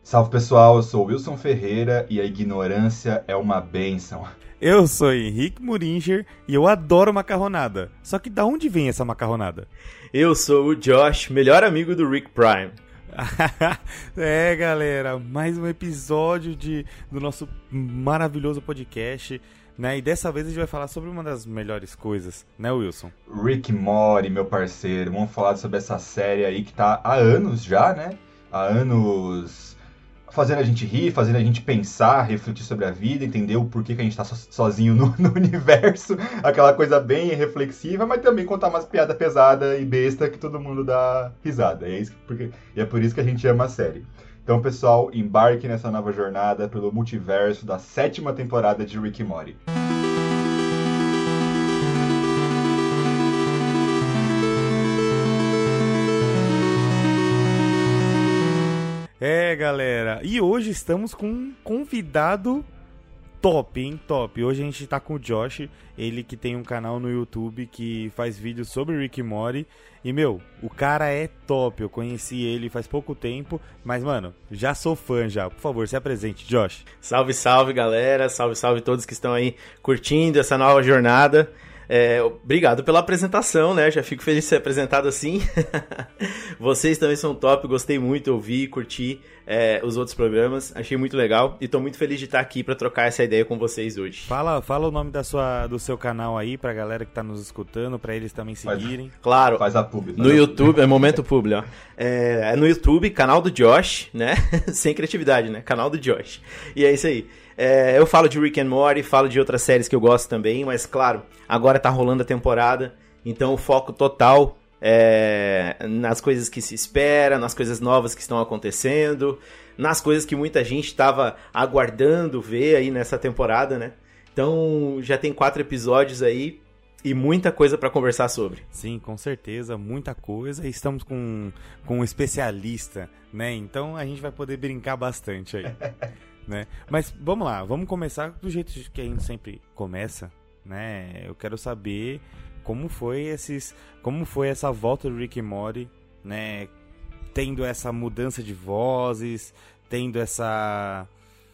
Salve pessoal, eu sou Wilson Ferreira e a ignorância é uma bênção. Eu sou Henrique Muringer e eu adoro macarronada. Só que da onde vem essa macarronada? Eu sou o Josh, melhor amigo do Rick Prime. Galera, mais um episódio do nosso maravilhoso podcast, né? E dessa vez a gente vai falar sobre uma das melhores coisas, né, Wilson? Rick Mori, meu parceiro, vamos falar sobre essa série aí que tá há anos já, né? Há anos fazendo a gente rir, fazendo a gente pensar, refletir sobre a vida, entender o porquê que a gente tá sozinho no universo, aquela coisa bem reflexiva, mas também contar umas piadas pesadas e besta que todo mundo dá risada. E é por isso que a gente ama a série. Então, pessoal, embarque nessa nova jornada pelo multiverso da 7ª temporada de Rick e Morty. Galera, e hoje estamos com um convidado top, hein? Top. Hoje a gente tá com o Josh, ele que tem um canal no YouTube que faz vídeos sobre Rick e Morty. E, o cara é top. Eu conheci ele faz pouco tempo, mas, mano, já sou fã já. Por favor, se apresente, Josh. Salve, salve, galera. Salve, salve todos que estão aí curtindo essa nova jornada. Obrigado pela apresentação, né? Já fico feliz de ser apresentado assim. Vocês também são top, gostei muito, ouvi, curti os outros programas, achei muito legal e tô muito feliz de estar aqui para trocar essa ideia com vocês hoje. Fala o nome do seu canal aí pra galera que tá nos escutando, pra eles também seguirem. Claro. Faz a publi. No YouTube, é momento publi, ó. É no YouTube, canal do Josh, né? Sem criatividade, né? Canal do Josh. E é isso aí. Eu falo de Rick and Morty, falo de outras séries que eu gosto também, mas claro, agora tá rolando a temporada, então o foco total é nas coisas que se espera, nas coisas novas que estão acontecendo, nas coisas que muita gente estava aguardando ver aí nessa temporada, né? Então já tem 4 episódios aí e muita coisa pra conversar sobre. Sim, com certeza, muita coisa. Estamos com um especialista, né? Então a gente vai poder brincar bastante aí. Né? Mas vamos lá, vamos começar do jeito que a gente sempre começa, né? Eu quero saber como foi essa volta do Rick e Morty, né? Tendo essa mudança de vozes, tendo essa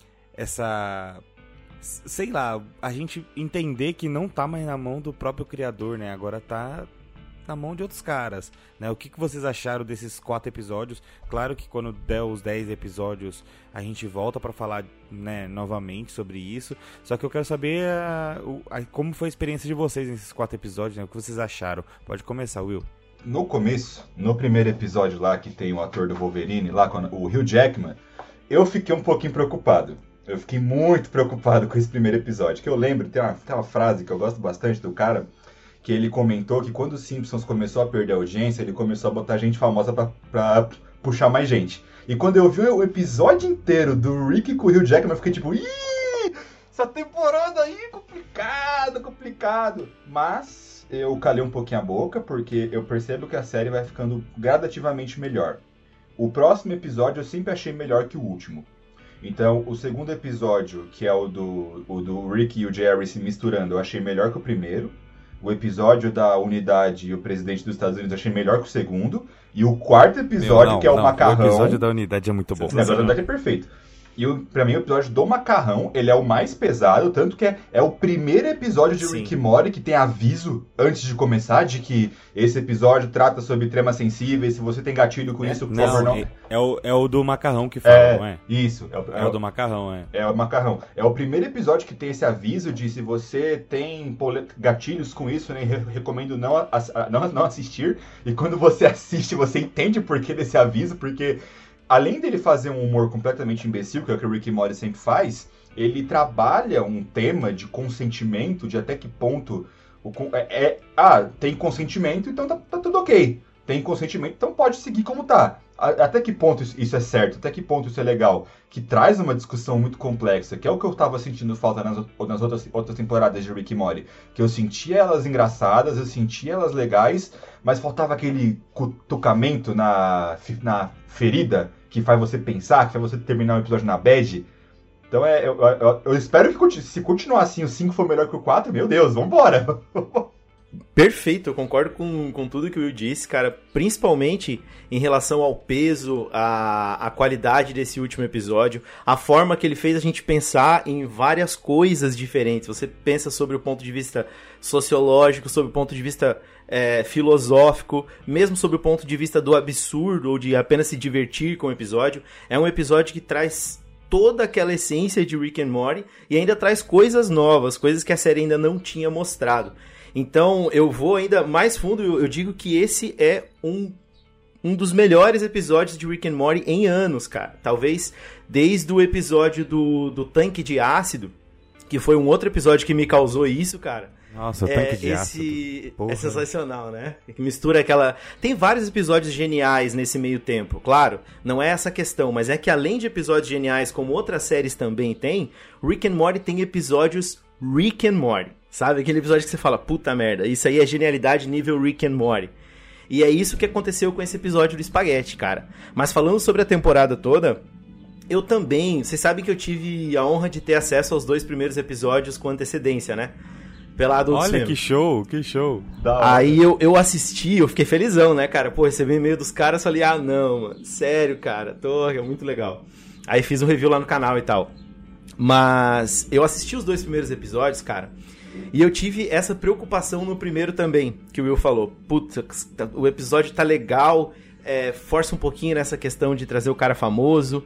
sei lá, a gente entender que não tá mais na mão do próprio criador, né? Agora tá na mão de outros caras, né? O que vocês acharam desses 4 episódios? Claro que quando der os 10 episódios a gente volta pra falar, né, novamente sobre isso. Só que eu quero saber como foi a experiência de vocês nesses 4 episódios, né? O que vocês acharam? Pode começar, Will. No começo, no primeiro episódio lá que tem o ator do Wolverine, lá o Hugh Jackman, eu fiquei um pouquinho preocupado. Eu fiquei muito preocupado com esse primeiro episódio, que eu lembro, tem uma frase que eu gosto bastante do cara, que ele comentou que quando os Simpsons começou a perder a audiência, ele começou a botar gente famosa pra puxar mais gente. E quando eu vi o episódio inteiro do Rick com o Hugh Jackman, eu fiquei tipo, essa temporada aí, complicado. Mas eu calei um pouquinho a boca, porque eu percebo que a série vai ficando gradativamente melhor. O próximo episódio eu sempre achei melhor que o último. Então, o segundo episódio, que é o do Rick e o Jerry se misturando, eu achei melhor que o primeiro. O episódio da unidade e o presidente dos Estados Unidos eu achei melhor que o segundo. E o quarto episódio, que é o macarrão... O episódio da unidade é muito bom. O episódio da unidade é perfeito. E pra mim o episódio do macarrão, ele é o mais pesado, tanto que é o primeiro episódio de Rick e Morty que tem aviso antes de começar, de que esse episódio trata sobre temas sensíveis, se você tem gatilho com isso, por favor, não... É o do macarrão que fala, não é? Isso. É o do macarrão, é. É o macarrão. É o primeiro episódio que tem esse aviso de se você tem gatilhos com isso, né, recomendo não assistir. E quando você assiste, você entende o porquê desse aviso, porque... Além dele fazer um humor completamente imbecil, que é o que o Rick e Morty sempre faz, ele trabalha um tema de consentimento, de até que ponto tem consentimento, então tá tudo ok. Tem consentimento, então pode seguir como tá. Até que ponto isso é certo? Até que ponto isso é legal? Que traz uma discussão muito complexa, que é o que eu tava sentindo falta nas outras temporadas de Rick e Morty. Que eu sentia elas engraçadas, eu sentia elas legais, mas faltava aquele cutucamento na ferida que faz você pensar, que faz você terminar o episódio na bad. Então eu espero que se continuar assim, o 5 for melhor que o 4, meu Deus, vambora! Perfeito, eu concordo com tudo que o Will disse, cara, principalmente em relação ao peso, a qualidade desse último episódio, a forma que ele fez a gente pensar em várias coisas diferentes. Você pensa sobre o ponto de vista sociológico, sobre o ponto de vista filosófico, mesmo sobre o ponto de vista do absurdo ou de apenas se divertir com o episódio. É um episódio que traz toda aquela essência de Rick and Morty e ainda traz coisas novas, coisas que a série ainda não tinha mostrado. Então, eu vou ainda mais fundo, eu digo que esse é um dos melhores episódios de Rick and Morty em anos, cara. Talvez desde o episódio do tanque de ácido, que foi um outro episódio que me causou isso, cara. Nossa, o tanque de ácido. É sensacional, né? Que mistura aquela... Tem vários episódios geniais nesse meio tempo, claro. Não é essa a questão, mas é que além de episódios geniais, como outras séries também tem, Rick and Morty tem episódios Rick and Morty. Sabe? Aquele episódio que você fala, puta merda, isso aí é genialidade nível Rick and Morty. E é isso que aconteceu com esse episódio do Espaguete, cara. Mas falando sobre a temporada toda, eu também... Vocês sabem que eu tive a honra de ter acesso aos 2 primeiros episódios com antecedência, né? Pela Adult Swim. Olha, que show. Aí eu assisti, eu fiquei felizão, né, cara? Pô, recebi e-mail dos caras, falei, não, mano, sério, cara, é muito legal. Aí fiz um review lá no canal e tal. Mas eu assisti os 2 primeiros episódios, cara... E eu tive essa preocupação no primeiro também, que o Will falou. Putz, o episódio tá legal, força um pouquinho nessa questão de trazer o cara famoso,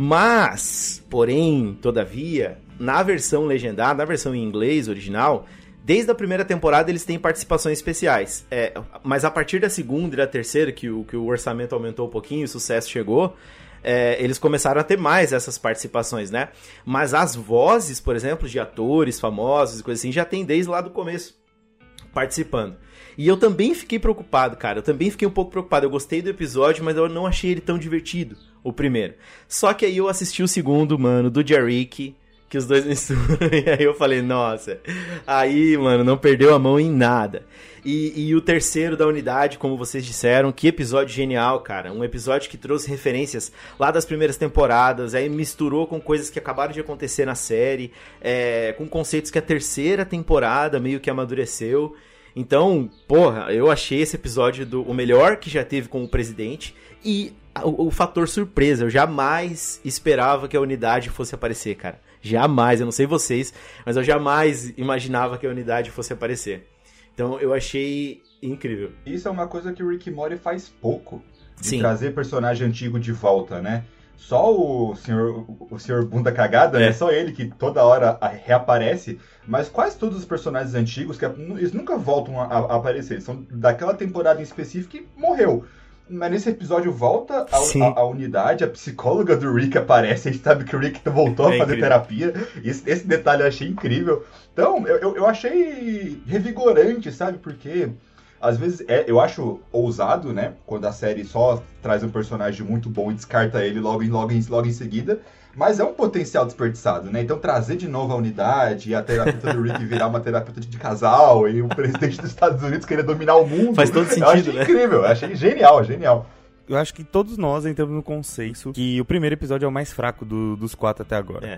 mas, porém, todavia, na versão legendada, na versão em inglês original, desde a primeira temporada eles têm participações especiais. Mas a partir da segunda e da terceira, que o orçamento aumentou um pouquinho, o sucesso chegou... eles começaram a ter mais essas participações, né? Mas as vozes, por exemplo, de atores famosos e coisas assim, já tem desde lá do começo participando. E eu também fiquei preocupado, cara. Eu também fiquei um pouco preocupado. Eu gostei do episódio, mas eu não achei ele tão divertido, o primeiro. Só que aí eu assisti o segundo, mano, do Jerick, que os dois misturam. E aí eu falei, nossa, aí, mano, não perdeu a mão em nada. E o terceiro da unidade, como vocês disseram, que episódio genial, cara. Um episódio que trouxe referências lá das primeiras temporadas, aí misturou com coisas que acabaram de acontecer na série, com conceitos que a terceira temporada meio que amadureceu. Então, porra, eu achei esse episódio o melhor que já teve com o presidente e o fator surpresa. Eu jamais esperava que a unidade fosse aparecer, cara. Jamais, eu não sei vocês, mas eu jamais imaginava que a unidade fosse aparecer. Então eu achei incrível. Isso é uma coisa que o Rick and Morty faz pouco. De Sim. trazer personagem antigo de volta, né? Só o senhor Bunda Cagada, né? Só ele que toda hora reaparece. Mas quase todos os personagens antigos, eles nunca voltam a aparecer. Eles são daquela temporada em específico que morreu. Mas nesse episódio volta a unidade, a psicóloga do Rick aparece, a gente sabe que o Rick voltou a fazer incrível. Terapia. Esse detalhe eu achei incrível. Então, eu achei revigorante, sabe? Porque, às vezes, eu acho ousado, né? Quando a série só traz um personagem muito bom e descarta ele logo em seguida. Mas é um potencial desperdiçado, né? Então, trazer de novo a unidade e a terapeuta do Rick virar uma terapeuta de casal e o presidente dos Estados Unidos querer dominar o mundo. Faz todo sentido, eu achei incrível, eu achei genial. Eu acho que todos nós entramos no consenso que o primeiro episódio é o mais fraco dos 4 até agora.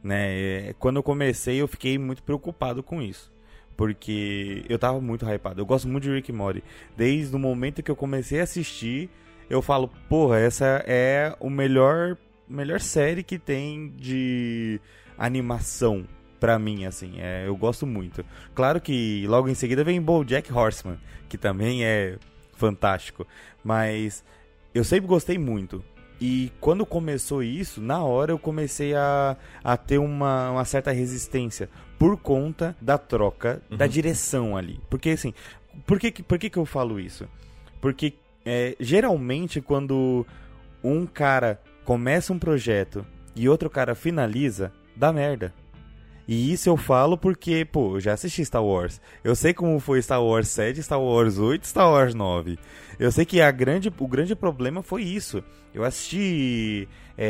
Né? Quando eu comecei, eu fiquei muito preocupado com isso. Porque eu tava muito hypado. Eu gosto muito de Rick and Morty. Desde o momento que eu comecei a assistir, eu falo, porra, essa é o melhor série que tem de animação pra mim, assim, eu gosto muito. Claro que logo em seguida vem BoJack Horseman, que também é fantástico, mas eu sempre gostei muito. E quando começou isso, na hora eu comecei a ter uma certa resistência por conta da troca da direção ali. Porque assim, por que eu falo isso? Porque geralmente quando um cara começa um projeto e outro cara finaliza, dá merda. E isso eu falo porque, pô, eu já assisti Star Wars. Eu sei como foi Star Wars 7, Star Wars 8, Star Wars 9. Eu sei que o grande problema foi isso. Eu assisti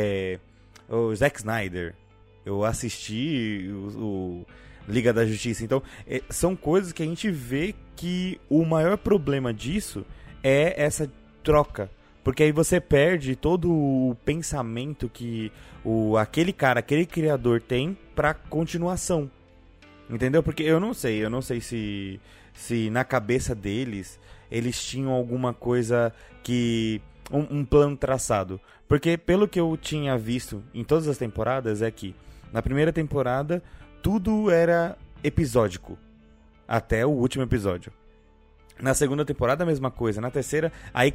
o Zack Snyder. Eu assisti o Liga da Justiça. Então, são coisas que a gente vê que o maior problema disso é essa troca. Porque aí você perde todo o pensamento que aquele criador tem pra continuação. Entendeu? Porque eu não sei se na cabeça deles eles tinham alguma coisa que... Um plano traçado. Porque pelo que eu tinha visto em todas as temporadas é que na primeira temporada tudo era episódico. Até o último episódio. Na segunda temporada a mesma coisa. Na terceira, aí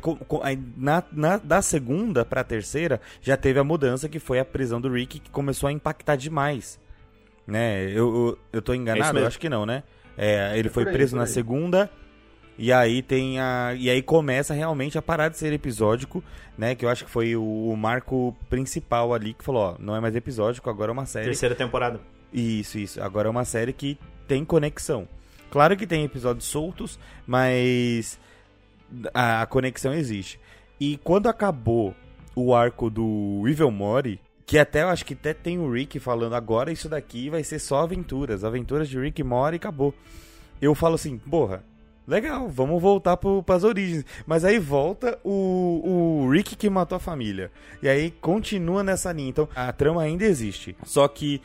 da segunda pra terceira já teve a mudança que foi a prisão do Rick, que começou a impactar demais. Né? Eu tô enganado? Eu acho que não, né? Ele foi preso na segunda. E aí e aí começa realmente a parar de ser episódico, né? Que eu acho que foi o marco principal ali que falou, ó, não é mais episódico, agora é uma série. Terceira temporada. Isso. Agora é uma série que tem conexão. Claro que tem episódios soltos, mas a conexão existe. E quando acabou o arco do Evil Morty, que eu acho que até tem o Rick falando, agora isso daqui vai ser só aventuras de Rick e Morty e acabou. Eu falo assim, porra, legal, vamos voltar pras origens. Mas aí volta o Rick que matou a família. E aí continua nessa linha. Então a trama ainda existe. Só que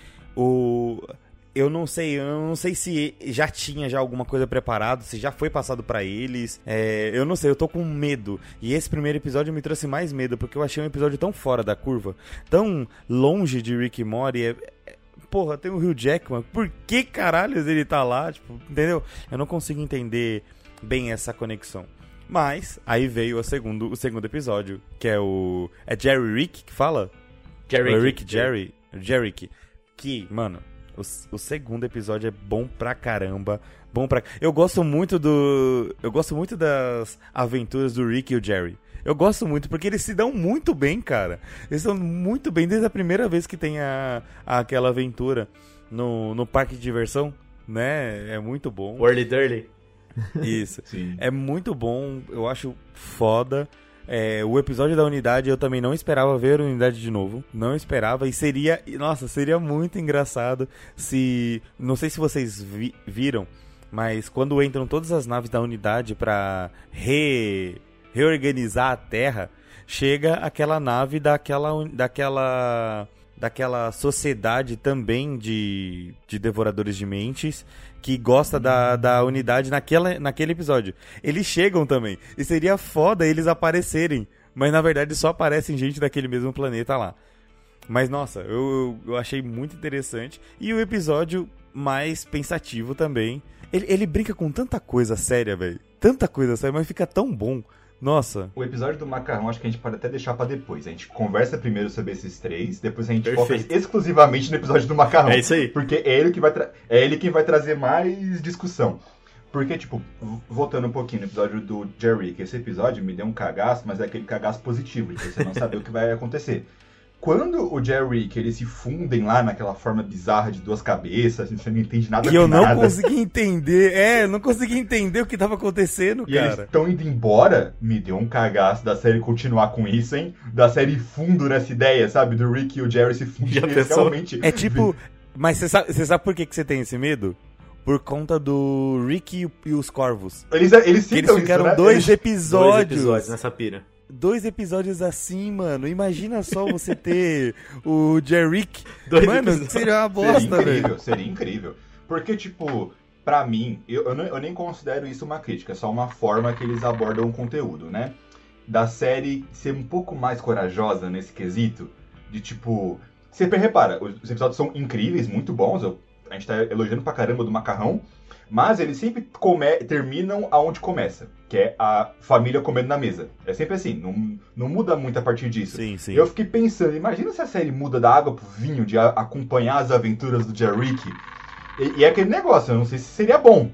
eu não sei se já tinha alguma coisa preparado, se já foi passado pra eles. Eu não sei, eu tô com medo. E esse primeiro episódio me trouxe mais medo, porque eu achei um episódio tão fora da curva, tão longe de Rick e Morty. Porra, tem o Hugh Jackman, por que caralhos ele tá lá? Tipo, entendeu? Eu não consigo entender bem essa conexão. Mas, aí veio o segundo episódio, que é o... É Jerry Rick que fala? Jerry. Que, mano, o segundo episódio é bom pra caramba. Eu gosto muito das aventuras do Rick e o Jerry. Eu gosto muito, porque eles se dão muito bem, cara. Eles estão muito bem desde a primeira vez que tem aquela aventura no parque de diversão, né? É muito bom. Whirly Dirly. Isso. Sim. É muito bom, eu acho foda. O episódio da Unidade eu também não esperava ver a Unidade de novo. Não esperava. E seria muito engraçado se... Não sei se vocês viram, mas quando entram todas as naves da Unidade pra reorganizar a Terra, chega aquela nave daquela sociedade também de devoradores de mentes que gosta da Unidade naquele episódio. Eles chegam também. E seria foda eles aparecerem, mas na verdade só aparecem gente daquele mesmo planeta lá. Mas nossa, eu achei muito interessante. E o episódio mais pensativo também. Ele brinca com tanta coisa séria, velho. Tanta coisa séria, mas fica tão bom. Nossa. O episódio do macarrão acho que a gente pode até deixar pra depois. A gente conversa primeiro sobre esses três, depois a gente foca exclusivamente no episódio do macarrão. É isso aí. Porque é ele que vai trazer mais discussão. Porque, tipo, voltando um pouquinho no episódio do Jerry, que esse episódio me deu um cagaço, mas é aquele cagaço positivo, de você não saber o que vai acontecer. Quando o Jerry, que eles se fundem lá naquela forma bizarra de duas cabeças, você não entende nada. E eu não consegui entender, não consegui entender o que tava acontecendo, e cara. Eles estão indo embora, me deu um cagaço da série continuar com isso, hein? Da série fundo nessa ideia, sabe? Do Rick e o Jerry se fundirem realmente. É tipo, mas você sabe por que você tem esse medo? Por conta do Rick e os Corvos. Eles citam ficaram isso, né? dois episódios nessa pira. 2 episódios assim, mano. Imagina só você ter o Jerry. Mano, seria uma bosta, velho. Seria incrível. Porque, tipo, pra mim, eu nem considero isso uma crítica. É só uma forma que eles abordam o conteúdo, né? Da série ser um pouco mais corajosa nesse quesito. De, tipo... Você repara, os episódios são incríveis, muito bons. A gente tá elogiando pra caramba do macarrão. Mas eles sempre terminam aonde começa, que é a família comendo na mesa. É sempre assim, não muda muito a partir disso. Sim, sim. Eu fiquei pensando, imagina se a série muda da água pro vinho, de acompanhar as aventuras do Jerry. E é aquele negócio, eu não sei se seria bom.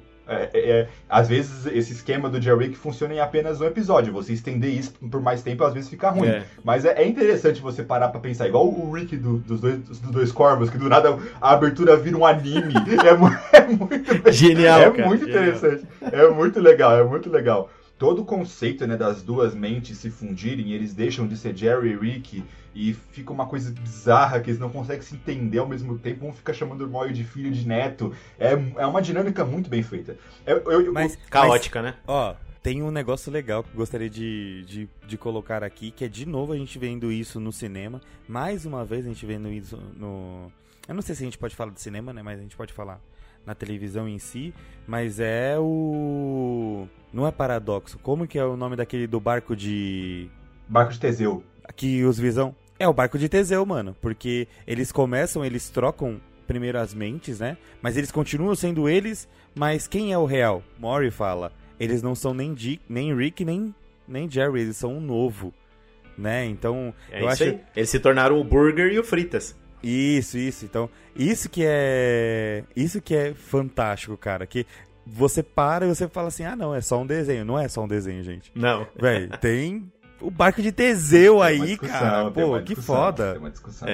Às vezes esse esquema do Jerry funciona em apenas um episódio. Você estender isso por mais tempo, às vezes fica ruim. Mas é interessante você parar pra pensar. Igual o Rick dos dois Corvos, que do nada a abertura vira um anime. É muito genial, cara. Muito interessante. É muito legal. Todo o conceito, né, das duas mentes se fundirem, eles deixam de ser Jerry e Rick, e fica uma coisa bizarra que eles não conseguem se entender ao mesmo tempo, um fica chamando o irmão de filho, de neto. É uma dinâmica muito bem feita. Caótica, né? Ó, tem um negócio legal que eu gostaria de colocar aqui, que é de novo a gente vendo isso no cinema, mais uma vez a gente vendo isso no... Eu não sei se a gente pode falar de cinema, né, mas a gente pode falar na televisão em si, mas é o... Não é paradoxo. Como que é o nome daquele do barco de... Barco de Teseu. Que os Visão... É o barco de Teseu, mano. Porque eles trocam primeiro as mentes, né? Mas eles continuam sendo eles, mas quem é o real? Mori fala, eles não são nem Rick, nem Jerry, eles são um novo, né? Então, eu acho... Aí. Eles se tornaram o Burger e o Fritas. Isso. Então, isso que é fantástico, cara. Que você para e você fala assim, não, é só um desenho. Não é só um desenho, gente. Não. Véi, tem o barco de Teseu aí, cara. Pô, que foda. Tem uma discussão.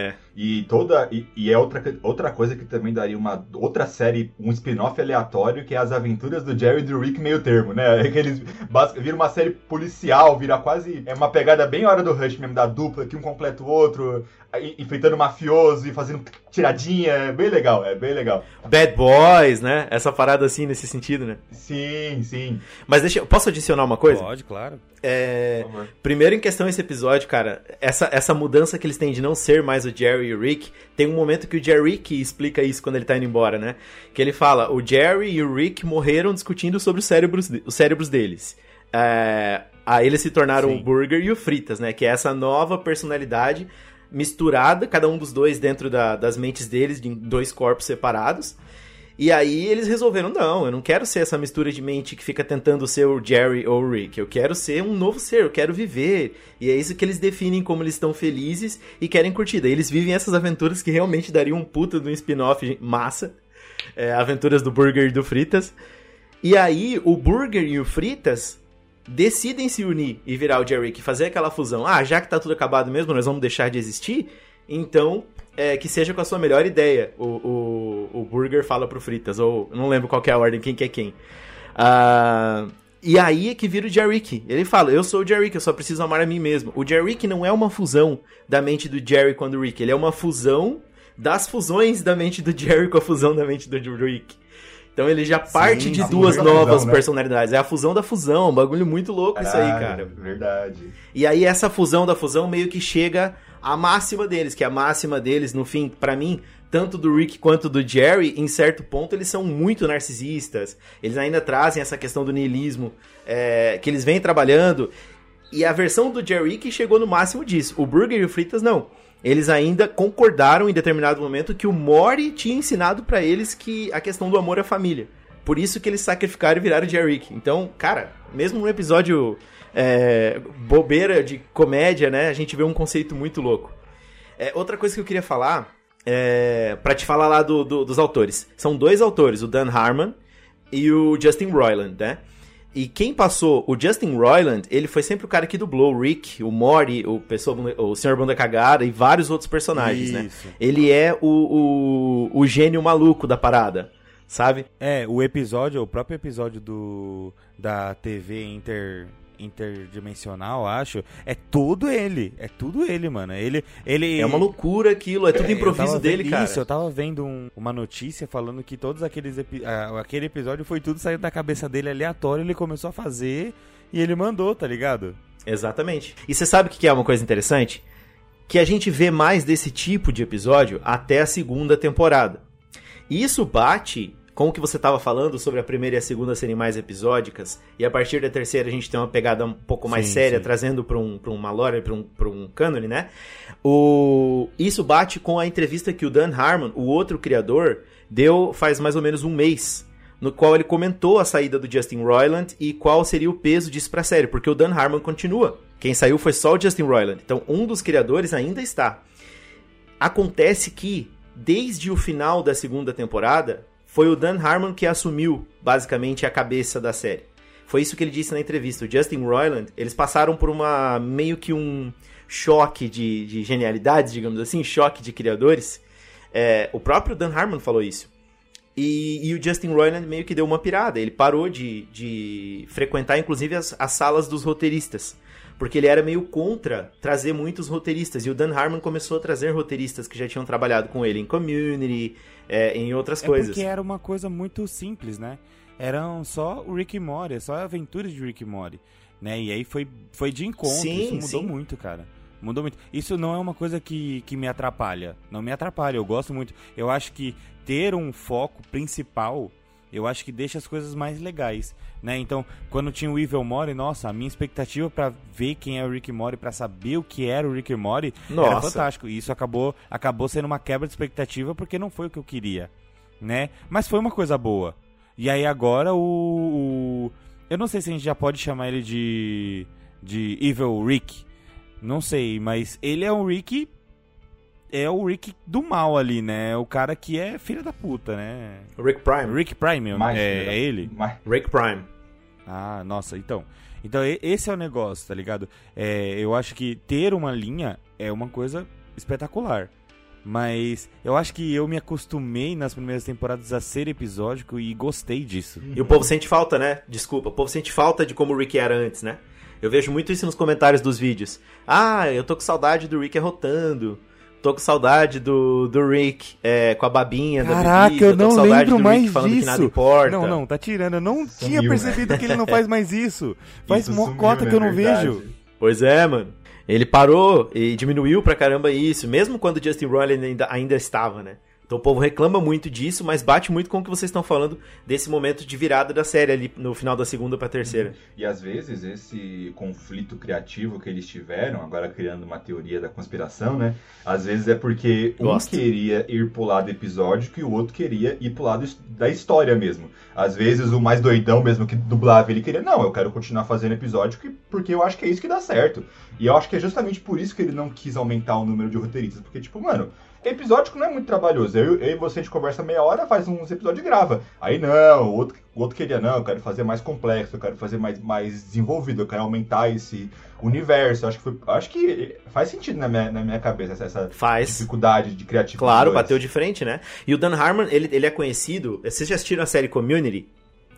E é outra coisa que também daria uma outra série, um spin-off aleatório, que é as aventuras do Jerry e do Rick meio termo, né? É que eles viram uma série policial, vira quase... É uma pegada bem Hora do Rush mesmo, da dupla, que um completa o outro, enfrentando mafioso e fazendo tiradinha. É bem legal. Bad Boys, né? Essa parada assim, nesse sentido, né? Sim. Mas posso adicionar uma coisa? Pode, claro. Primeiro em questão esse episódio, cara, essa mudança que eles têm de não ser mais o Jerry e o Rick, tem um momento que o Jerry que explica isso quando ele tá indo embora, né? Que ele fala, o Jerry e o Rick morreram discutindo sobre os cérebros deles. Aí eles se tornaram o Burger e o Fritas, né? Que é essa nova personalidade misturada, cada um dos dois dentro das mentes deles, em dois corpos separados. E aí eles resolveram, não, eu não quero ser essa mistura de mente que fica tentando ser o Jerry ou o Rick. Eu quero ser um novo ser, eu quero viver. E é isso que eles definem como eles estão felizes e querem curtir. Daí eles vivem essas aventuras que realmente dariam um puta de um spin-off massa. Aventuras do Burger e do Fritas. E aí o Burger e o Fritas decidem se unir e virar o Jerry e Rick, fazer aquela fusão. Já que tá tudo acabado mesmo, nós vamos deixar de existir? Então... que seja com a sua melhor ideia, o Burger fala pro Fritas, ou não lembro qual que é a ordem, quem que é quem. E aí é que vira o Jerry. Ele fala, eu sou o Jerry, eu só preciso amar a mim mesmo. O Jerry não é uma fusão da mente do Jerry com a do Rick, ele é uma fusão das fusões da mente do Jerry com a fusão da mente do Rick. Então ele já parte de duas novas personalidades. É a fusão da fusão, um bagulho muito louco isso aí, cara. Verdade. E aí essa fusão da fusão meio que chega à máxima deles, que a máxima deles, no fim, pra mim, tanto do Rick quanto do Jerry, em certo ponto, eles são muito narcisistas. Eles ainda trazem essa questão do niilismo que eles vêm trabalhando. E a versão do Jerry que chegou no máximo disso. O Burger e o Fritas, não. Eles ainda concordaram em determinado momento que o Mori tinha ensinado pra eles que a questão do amor à família. Por isso que eles sacrificaram e viraram o Jerry. Então, cara, mesmo num episódio bobeira de comédia, né, a gente vê um conceito muito louco. Outra coisa que eu queria falar, pra te falar lá dos autores. São dois autores, o Dan Harmon e o Justin Roiland, né? E quem passou, o Justin Roiland, ele foi sempre o cara que dublou o Rick, o Mori, o Sr. Bunda Cagada e vários outros personagens, né? Ele é o gênio maluco da parada, sabe? O próprio episódio da TV interdimensional, acho, é tudo ele, mano. Ele é uma loucura aquilo, é tudo improviso dele, cara. Eu tava vendo uma notícia falando que todos aquele episódio foi tudo saindo da cabeça dele aleatório, ele começou a fazer e ele mandou, tá ligado? Exatamente. E você sabe o que é uma coisa interessante? Que a gente vê mais desse tipo de episódio até a segunda temporada. E isso bate com o que você estava falando sobre a primeira e a segunda serem mais episódicas, e a partir da terceira a gente tem uma pegada um pouco mais séria, trazendo para uma lore, para um cânone, né? Isso bate com a entrevista que o Dan Harmon, o outro criador, deu faz mais ou menos um mês, no qual ele comentou a saída do Justin Roiland e qual seria o peso disso para a série, porque o Dan Harmon continua. Quem saiu foi só o Justin Roiland. Então, um dos criadores ainda está. Acontece que, desde o final da segunda temporada, foi o Dan Harmon que assumiu, basicamente, a cabeça da série. Foi isso que ele disse na entrevista. O Justin Roiland, eles passaram por meio que um choque de genialidades, digamos assim, choque de criadores. O próprio Dan Harmon falou isso. E o Justin Roiland meio que deu uma pirada. Ele parou de frequentar, inclusive, as salas dos roteiristas. Porque ele era meio contra trazer muitos roteiristas. E o Dan Harmon começou a trazer roteiristas que já tinham trabalhado com ele em Community, em outras coisas. Porque era uma coisa muito simples, né? Eram só o Rick e Morty, só aventuras de Rick e Morty, né? E aí foi de encontro, isso mudou muito, cara. Mudou muito. Isso não é uma coisa que me atrapalha. Não me atrapalha, eu gosto muito. Eu acho que ter um foco principal, eu acho que deixa as coisas mais legais, né? Então, quando tinha o Evil Morty, nossa, a minha expectativa pra ver quem é o Rick e Morty, pra saber o que era o Rick e Morty, era fantástico. E isso acabou sendo uma quebra de expectativa porque não foi o que eu queria, né? Mas foi uma coisa boa. E aí agora eu não sei se a gente já pode chamar ele de Evil Rick. Não sei, mas ele é um Rick... É o Rick do mal ali, né? O cara que é filho da puta, né? Rick Prime. Rick Prime, é ele? Rick Prime. Ah, nossa, então esse é o negócio, tá ligado? Eu acho que ter uma linha é uma coisa espetacular. Mas eu acho que eu me acostumei nas primeiras temporadas a ser episódico e gostei disso. E o povo sente falta, né? Desculpa, o povo sente falta de como o Rick era antes, né? Eu vejo muito isso nos comentários dos vídeos. Ah, eu tô com saudade do Rick arrotando. Tô com saudade do Rick com a babinha da bebida. Eu não lembro mais disso. Falando que nada importa. Não, tá tirando. Eu não tinha percebido que ele não faz mais isso. Faz mocota que eu não vejo. Pois é, mano. Ele parou e diminuiu pra caramba isso, mesmo quando o Justin Roiland ainda estava, né? Então o povo reclama muito disso, mas bate muito com o que vocês estão falando desse momento de virada da série ali no final da segunda pra terceira. E às vezes esse conflito criativo que eles tiveram, agora criando uma teoria da conspiração, né? Às vezes é porque um queria ir pro lado episódico e o outro queria ir pro lado da história mesmo. Às vezes o mais doidão mesmo que dublava, ele queria, não, eu quero continuar fazendo episódico porque eu acho que é isso que dá certo. E eu acho que é justamente por isso que ele não quis aumentar o número de roteiristas, porque tipo, mano... Episódico não é muito trabalhoso. Eu e você, a gente conversa meia hora, faz uns episódios e grava. Aí não, o outro queria, não, eu quero fazer mais complexo, eu quero fazer mais desenvolvido, eu quero aumentar esse universo. Acho que faz sentido na minha cabeça essa dificuldade de criatividade. Claro, bateu de frente, né? E o Dan Harmon, ele é conhecido... Vocês já assistiram a série Community?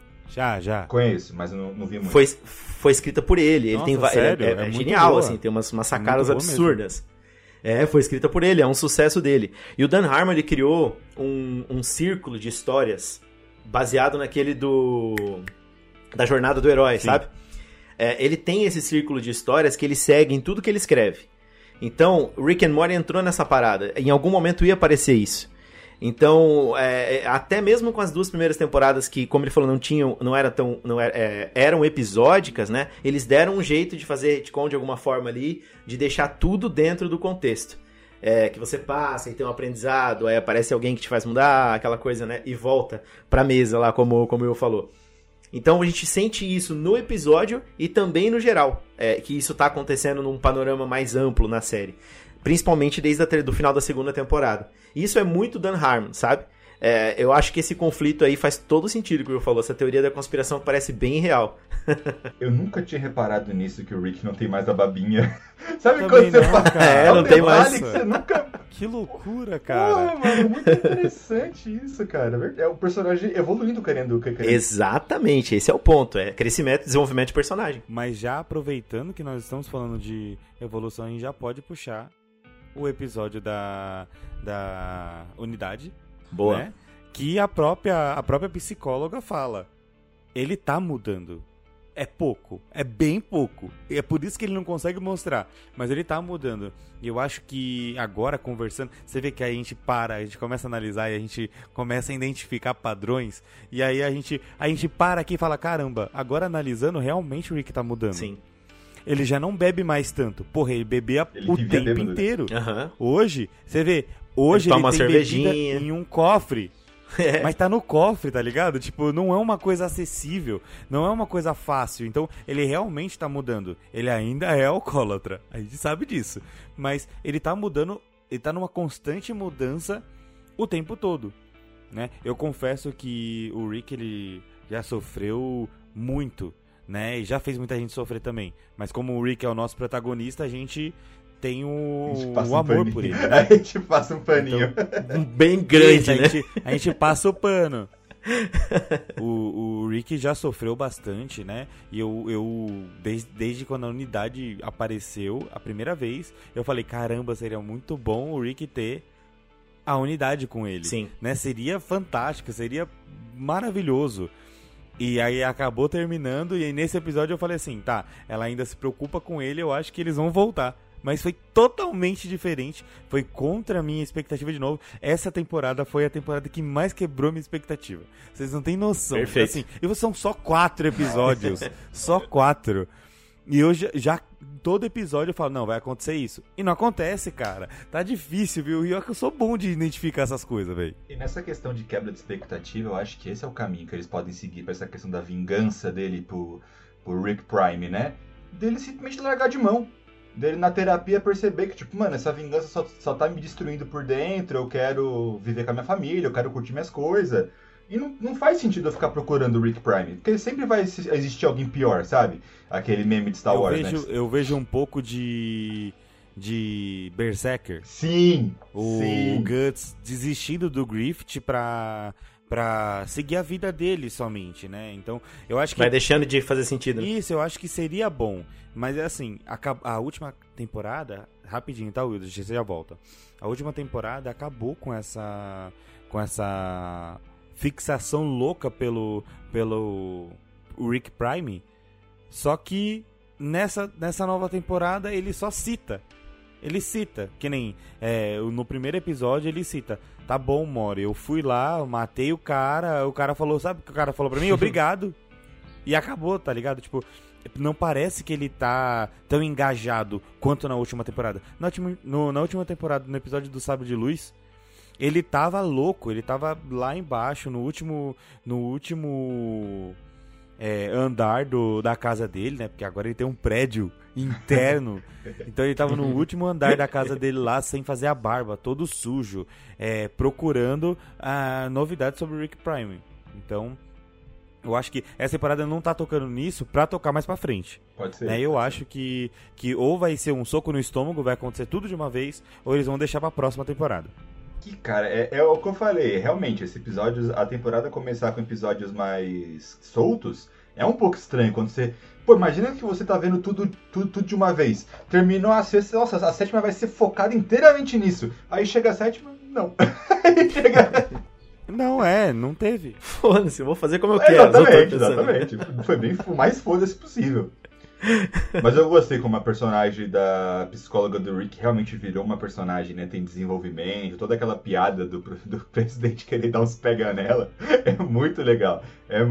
Já. Conheço, mas não vi muito. Foi escrita por ele. Nossa, ele tem sério? É genial, assim, tem umas sacadas absurdas. Foi escrita por ele, é um sucesso dele. E o Dan Harmon, ele criou um círculo de histórias baseado naquele da jornada do herói, sim, sabe? Ele tem esse círculo de histórias que ele segue em tudo que ele escreve. Então, Rick and Morty entrou nessa parada. Em algum momento ia aparecer isso. Então, até mesmo com as duas primeiras temporadas que, como ele falou, eram episódicas, né? Eles deram um jeito de fazer retcon de alguma forma ali, de deixar tudo dentro do contexto. Que você passa e tem um aprendizado, aí aparece alguém que te faz mudar, aquela coisa, né? E volta pra mesa lá, como o Will falou. Então a gente sente isso no episódio e também no geral, que isso tá acontecendo num panorama mais amplo na série. Principalmente desde o final da segunda temporada. Isso é muito Dan Harmon, sabe? Eu acho que esse conflito aí faz todo sentido, que eu falou. Essa teoria da conspiração parece bem real. Eu nunca tinha reparado nisso, que o Rick não tem mais a babinha. Sabe também quando você fala? Não tem mais. Que você nunca... Que loucura, cara. Mano, muito interessante isso, cara. É o personagem evoluindo querendo... Exatamente, esse é o ponto. Crescimento e desenvolvimento de personagem. Mas já aproveitando que nós estamos falando de evolução, a gente já pode puxar o episódio da unidade. Boa. Né? Que a própria psicóloga fala. Ele tá mudando. É pouco. É bem pouco. E é por isso que ele não consegue mostrar. Mas ele tá mudando. E eu acho que agora, conversando, você vê que a gente começa a analisar e a gente começa a identificar padrões. E aí a gente para aqui e fala, caramba, agora analisando, realmente o Rick tá mudando. Sim. Ele já não bebe mais tanto. Porra, ele bebia o tempo inteiro. Uhum. Hoje, você vê, ele toma uma tem cervejinha bebida em um cofre. Mas tá no cofre, tá ligado? Tipo, não é uma coisa acessível, não é uma coisa fácil. Então, ele realmente tá mudando. Ele ainda é alcoólatra, a gente sabe disso. Mas ele tá mudando, ele tá numa constante mudança o tempo todo, né? Eu confesso que o Rick, ele já sofreu muito, né? E já fez muita gente sofrer também. Mas como o Rick é o nosso protagonista, a gente tem o amor por ele, né? A gente passa um paninho. Então, bem grande, né? A gente passa o pano. O Rick já sofreu bastante, né? E eu desde quando a unidade apareceu a primeira vez, eu falei, caramba, seria muito bom o Rick ter a unidade com ele. Sim. Né? Seria fantástico, seria maravilhoso. E aí acabou terminando, e aí nesse episódio eu falei assim, tá, ela ainda se preocupa com ele, eu acho que eles vão voltar mas foi totalmente diferente. Foi contra a minha expectativa de novo. Essa temporada foi a temporada que mais quebrou minha expectativa. Vocês não têm noção. Perfeito. Assim, e são só 4 episódios. Só 4. E eu já todo episódio eu falo, não, vai acontecer isso. E não acontece, cara. Tá difícil, viu? E eu sou bom de identificar essas coisas, velho. E nessa questão de quebra de expectativa, eu acho que esse é o caminho que eles podem seguir pra essa questão da vingança dele pro Rick Prime, né? Dele simplesmente largar de mão. Dele na terapia perceber que, tipo, mano, essa vingança só tá me destruindo por dentro, eu quero viver com a minha família, eu quero curtir minhas coisas. E não faz sentido eu ficar procurando o Rick Prime, porque sempre vai existir alguém pior, sabe? Aquele meme de Star Wars, né? Eu vejo um pouco de Berserker. Sim! O Guts desistindo do Griffith pra seguir a vida dele somente, né? Então, eu acho que... Vai deixando de fazer sentido. Isso, eu acho que seria bom. Mas, assim, a última temporada... Rapidinho, tá, Will? Você já volta. A última temporada acabou com essa fixação louca pelo Rick Prime. Só que nessa nova temporada ele só cita. Ele cita, que nem no primeiro episódio ele cita: tá bom, Mori, eu fui lá, eu matei o cara falou, sabe o que o cara falou pra mim? Obrigado. E acabou, tá ligado? Tipo, não parece que ele tá tão engajado quanto na última temporada. Na última temporada, no episódio do Sábio de Luz, ele tava louco, ele tava lá embaixo, no último andar da casa dele, né? Porque agora ele tem um prédio interno. Então ele tava no último andar da casa dele lá, sem fazer a barba, todo sujo, procurando a novidade sobre o Rick Prime. Então, eu acho que essa temporada não tá tocando nisso pra tocar mais pra frente. Pode ser. Eu acho que ou vai ser um soco no estômago, vai acontecer tudo de uma vez, ou eles vão deixar pra próxima temporada. Que, cara, é o que eu falei. Realmente, a temporada começar com episódios mais soltos é um pouco estranho quando você... Pô, imagina que você tá vendo tudo de uma vez. Terminou a sexta, nossa, a sétima vai ser focada inteiramente nisso. Aí chega a sétima, não. Aí chega... Não teve. Foda-se, eu vou fazer como eu quero. Exatamente. Foi bem mais foda-se possível. Mas eu gostei como a personagem da psicóloga do Rick realmente virou uma personagem, né? Tem desenvolvimento, toda aquela piada do presidente querer dar uns pega nela. É muito legal.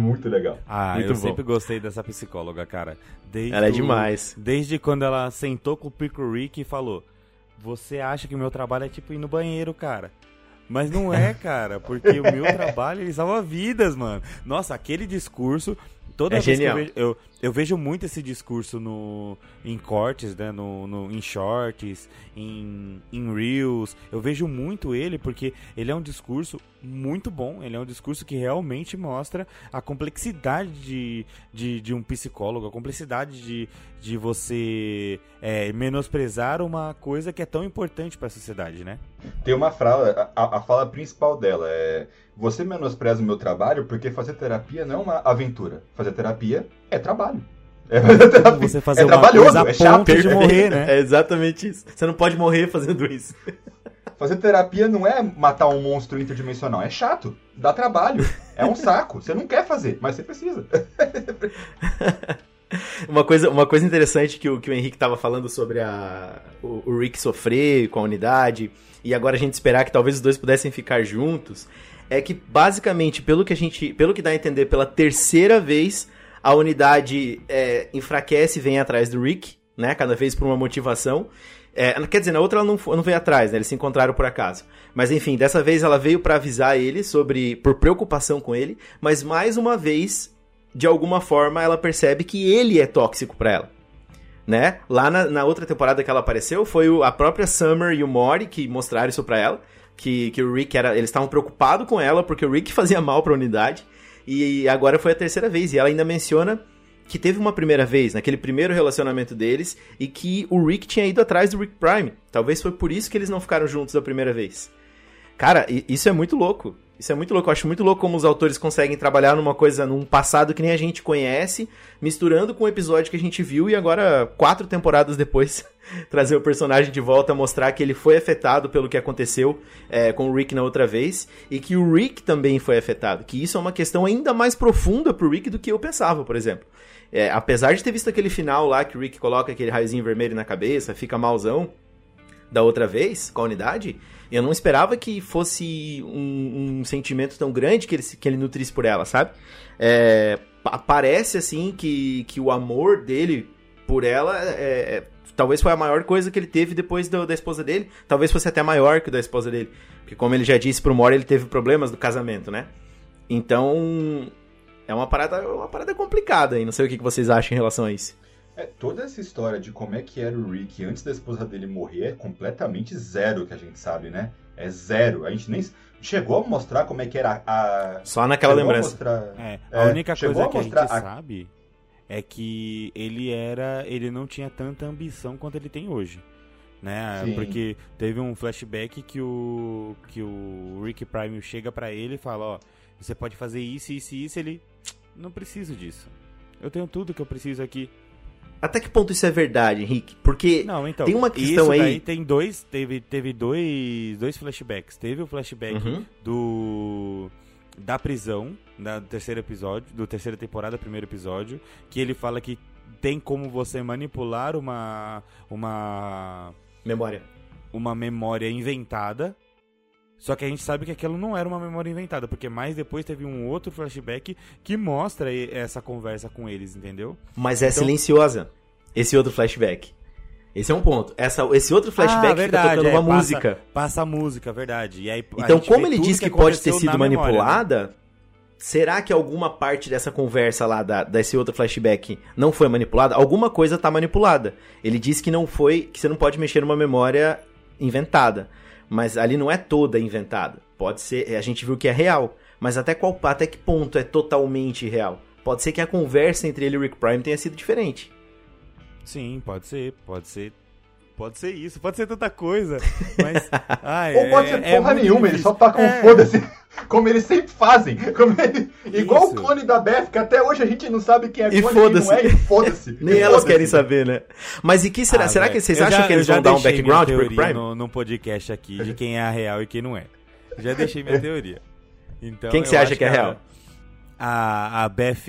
Muito bom. Sempre gostei dessa psicóloga, cara. Ela é demais. Desde quando ela sentou com o Pico Rick e falou: você acha que o meu trabalho é tipo ir no banheiro, cara? Mas não é, cara, porque o meu trabalho, ele salva vidas, mano. Nossa, aquele discurso... Toda vez genial. Que eu vejo muito esse discurso em cortes, né, em shorts, em reels. Eu vejo muito ele porque ele é um discurso muito bom. Ele é um discurso que realmente mostra a complexidade de um psicólogo, a complexidade de você menosprezar uma coisa que é tão importante para a sociedade, né? Tem uma fala, a fala principal dela é: você menospreza o meu trabalho porque fazer terapia não é uma aventura. Fazer terapia é trabalho. Você fazer uma coisa a ponto de morrer, né? É exatamente isso. Você não pode morrer fazendo isso. Fazer terapia não é matar um monstro interdimensional. É chato. Dá trabalho. É um saco. Você não quer fazer, mas você precisa. Uma coisa interessante que o Henrique estava falando sobre o Rick sofrer com a unidade e agora a gente esperar que talvez os dois pudessem ficar juntos, é que basicamente, pelo que dá a entender, pela terceira vez a unidade enfraquece e vem atrás do Rick, né? Cada vez por uma motivação. Quer dizer, na outra ela não veio atrás, né? Eles se encontraram por acaso. Mas enfim, dessa vez ela veio para avisar ele por preocupação com ele, mas mais uma vez, de alguma forma, ela percebe que ele é tóxico para ela, né? Lá na outra temporada que ela apareceu, foi a própria Summer e o Mori que mostraram isso para ela, que o Rick eles estavam preocupados com ela porque o Rick fazia mal para a unidade, e agora foi a terceira vez, e ela ainda menciona que teve uma primeira vez, naquele primeiro relacionamento deles, e que o Rick tinha ido atrás do Rick Prime. Talvez foi por isso que eles não ficaram juntos da primeira vez. Cara, isso é muito louco. Isso é muito louco. Eu acho muito louco como os autores conseguem trabalhar num passado que nem a gente conhece, misturando com o episódio que a gente viu, e agora, 4 temporadas depois, trazer o personagem de volta, mostrar que ele foi afetado pelo que aconteceu com o Rick na outra vez, e que o Rick também foi afetado. Que isso é uma questão ainda mais profunda pro Rick do que eu pensava, por exemplo. apesar de ter visto aquele final lá que o Rick coloca aquele raiozinho vermelho na cabeça, fica malzão da outra vez com a unidade, eu não esperava que fosse um sentimento tão grande que ele nutrisse por ela, sabe? Parece assim que o amor dele por ela talvez foi a maior coisa que ele teve depois da esposa dele. Talvez fosse até maior que o da esposa dele. Porque como ele já disse pro Mori, ele teve problemas do casamento, né? Então, é uma parada complicada aí. Não sei o que vocês acham em relação a isso. Toda essa história de como é que era o Rick antes da esposa dele morrer é completamente zero que a gente sabe, né? É zero. A gente nem chegou a mostrar como é que era a... Só naquela lembrança. A única coisa que a gente sabe é que ele não tinha tanta ambição quanto ele tem hoje, né? Sim. Porque teve um flashback que o Rick Prime chega pra ele e fala, ó, você pode fazer isso, isso e isso, ele, não preciso disso. Eu tenho tudo que eu preciso aqui. Até que ponto isso é verdade, Henrique? Porque não, então, tem uma questão isso aí... daí tem teve dois flashbacks. Teve o flashback da prisão, do terceira temporada, primeiro episódio, que ele fala que tem como você manipular uma memória inventada. Só que a gente sabe que aquilo não era uma memória inventada, porque mais depois teve um outro flashback que mostra essa conversa com eles, entendeu? Mas é silenciosa, esse outro flashback. Esse é um ponto. Esse outro flashback verdade, fica tocando uma música. Passa a música, verdade. E aí, então, como ele diz que pode ter sido manipulada, memória, né? Será que alguma parte dessa conversa lá, desse outro flashback, não foi manipulada? Alguma coisa tá manipulada. Ele disse que não foi, que você não pode mexer numa memória inventada. Mas ali não é toda inventada. Pode ser, a gente viu que é real. Mas até que ponto é totalmente real? Pode ser que a conversa entre ele e o Rick Prime tenha sido diferente. Sim, pode ser isso, pode ser tanta coisa. Mas, ou pode ser porra nenhuma, ele só tá com foda-se. Como eles sempre fazem. Igual o clone da Beth, que até hoje a gente não sabe quem é clone e quem não é, e foda-se. Nem elas querem saber, né? Mas e que será que vocês acham que eles vão dar um background pro Rick Prime? No podcast aqui, de quem é a real e quem não é. Já deixei minha teoria. Então, quem que você acha que é real? A Beth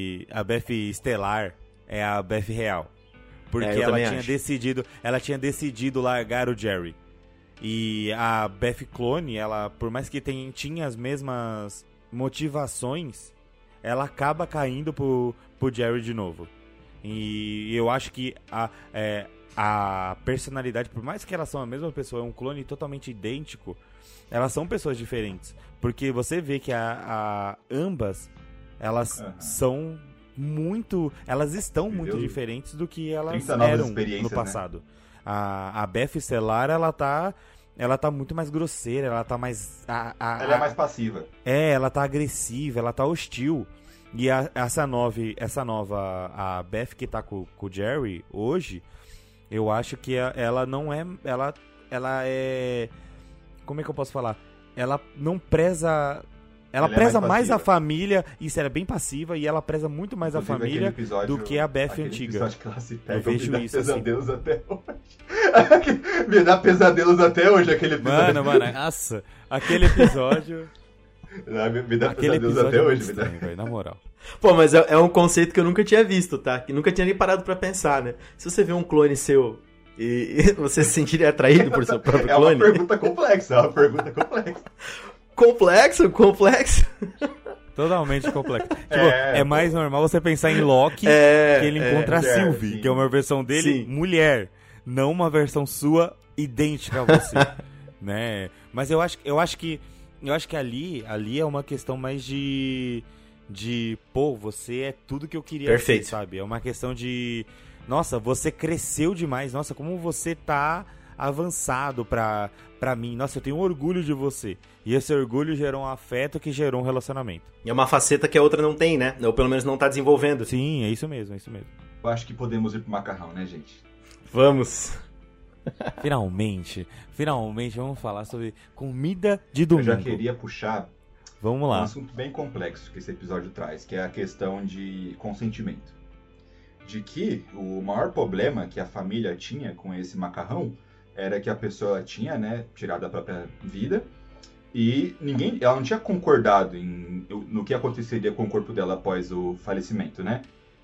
Estelar é a Beth real. Porque ela tinha decidido largar o Jerry. E a Beth Clone, ela, por mais que tinha as mesmas motivações, ela acaba caindo pro Jerry de novo. E eu acho que a personalidade, por mais que elas são a mesma pessoa, é um clone totalmente idêntico, elas são pessoas diferentes. Porque você vê que ambas, elas são elas estão muito diferentes do que elas eram no passado. Né? A Beth Stellar, ela tá muito mais grosseira, ela tá mais... ela é mais passiva. Ela tá agressiva, ela tá hostil. E essa nova, a Beth que tá com o Jerry hoje, eu acho que ela não é... Ela é... Como é que eu posso falar? Ela não preza... Ela preza mais a família, isso, ela é bem passiva, e ela preza muito mais a família do que a Beth antiga. Que ela se pega, eu vejo isso pesadelos assim. Até hoje. Me dá pesadelos até hoje aquele episódio. Mano, nossa, aquele episódio... Me dá pesadelos até hoje. Estranho, véio, na moral. Pô, mas é um conceito que eu nunca tinha visto, tá? Que nunca tinha nem parado pra pensar, né? Se você vê um clone seu e você se sentiria atraído por seu próprio clone... É uma pergunta complexa, Complexo? Totalmente complexo. É mais normal você pensar em Loki, que ele encontra a Sylvie, que é uma versão dele mulher, não uma versão sua idêntica a você, né? Mas eu acho que ali é uma questão mais de pô, você é tudo que eu queria ser, sabe? É uma questão de, nossa, você cresceu demais, nossa, como você tá avançado pra mim, nossa, eu tenho orgulho de você. E esse orgulho gerou um afeto que gerou um relacionamento. E é uma faceta que a outra não tem, né? Ou pelo menos não tá desenvolvendo. Sim, é isso mesmo. Eu acho que podemos ir pro macarrão, né, gente? Vamos! Finalmente vamos falar sobre comida de domingo. Eu já queria puxar um assunto bem complexo que esse episódio traz, que é a questão de consentimento. De que o maior problema que a família tinha com esse macarrão era que a pessoa tinha, né, tirado a própria vida e ela não tinha concordado no que aconteceria com o corpo dela após o falecimento, né?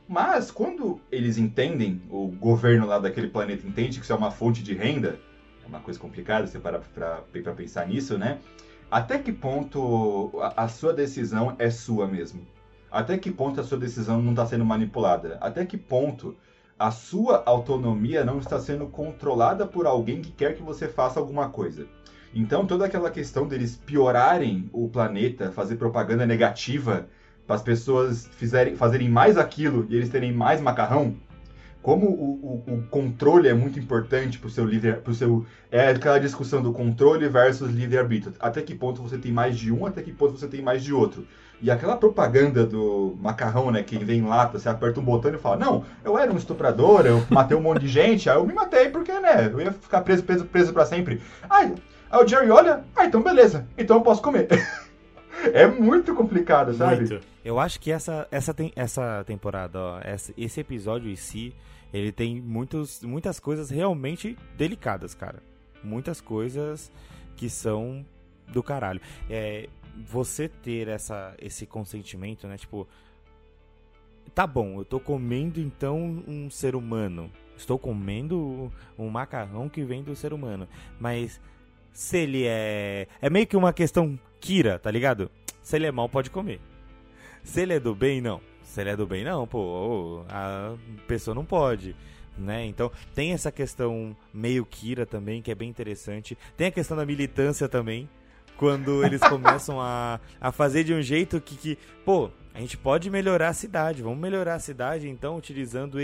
Mas quando eles entendem, o governo lá daquele planeta entende que isso é uma fonte de renda, é uma coisa complicada você parar pra pensar nisso, né? Até que ponto a sua decisão é sua mesmo? Até que ponto a sua decisão não está sendo manipulada? Até que ponto a sua autonomia não está sendo controlada por alguém que quer que você faça alguma coisa? Então, toda aquela questão deles piorarem o planeta, fazer propaganda negativa para as pessoas fazerem mais aquilo e eles terem mais macarrão, como o controle é muito importante para o seu livre... É aquela discussão do controle versus livre-arbítrio. Até que ponto você tem mais de um, até que ponto você tem mais de outro. E aquela propaganda do macarrão, né, que vem em lata, você aperta um botão e fala, não, eu era um estuprador, eu matei um monte de gente, aí eu me matei porque, né, eu ia ficar preso para sempre. Aí o Jerry olha, então beleza, então eu posso comer. É muito complicado, sabe? Muito. Eu acho que essa temporada, ó, esse episódio em si, ele tem muitas coisas realmente delicadas, cara. Muitas coisas que são do caralho. Você ter esse consentimento, né? Tipo, tá bom, eu tô comendo então um ser humano. Estou comendo um macarrão que vem do ser humano. Mas se ele é meio que uma questão Kira, tá ligado? Se ele é mal, pode comer. Se ele é do bem, não. Se ele é do bem, não, pô. A pessoa não pode, né? Então, tem essa questão meio Kira também, que é bem interessante. Tem a questão da militância também, quando eles começam a fazer de um jeito que pô, a gente pode melhorar a cidade. Vamos melhorar a cidade, então, utilizando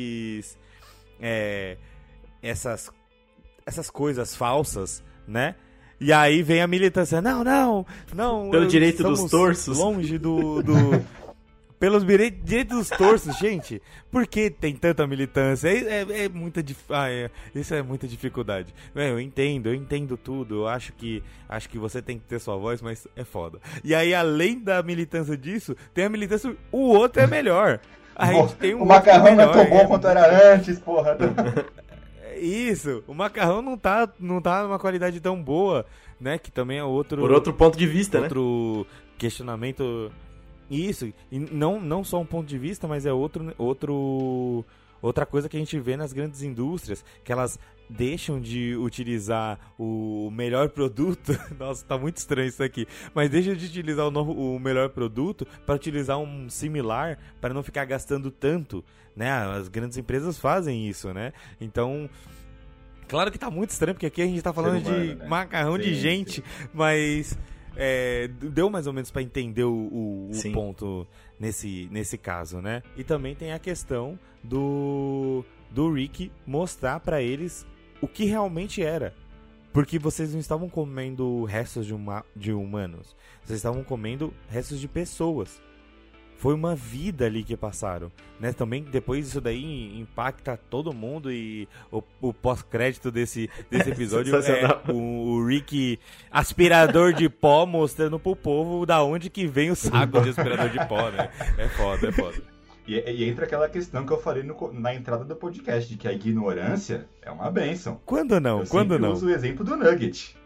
essas coisas falsas, né? E aí vem a militância, não, pelo direito dos torsos. Longe pelos direitos dos torsos, gente. Por que tem tanta militância? Isso é muita dificuldade. Eu entendo tudo. Eu acho que você tem que ter sua voz, mas é foda. E aí, além da militância disso, tem a militância, o outro é melhor. A gente tem o macarrão não é tão bom quanto era antes, porra. Isso, o macarrão não tá numa qualidade tão boa, né? Que também é outro... Por outro ponto de vista, outro questionamento... Isso, e não só um ponto de vista, mas é outra coisa que a gente vê nas grandes indústrias, que elas deixam de utilizar o melhor produto. Nossa, tá muito estranho isso aqui. Mas deixam de utilizar o melhor produto para utilizar um similar, para não ficar gastando tanto, né? As grandes empresas fazem isso, né? Então, claro que tá muito estranho, porque aqui a gente tá falando de macarrão de gente, mas... deu mais ou menos para entender o ponto nesse caso, né? E também tem a questão do Rick mostrar para eles o que realmente era. Porque vocês não estavam comendo restos de humanos. Vocês estavam comendo restos de pessoas. Foi uma vida ali que passaram, né? Também depois isso daí impacta todo mundo e o pós-crédito desse episódio é o Rick aspirador de pó mostrando pro povo da onde que vem o saco de aspirador de pó, né? É foda. E entra aquela questão que eu falei na entrada do podcast, de que a ignorância é uma bênção. Quando não? Eu sempre uso o exemplo do Nugget.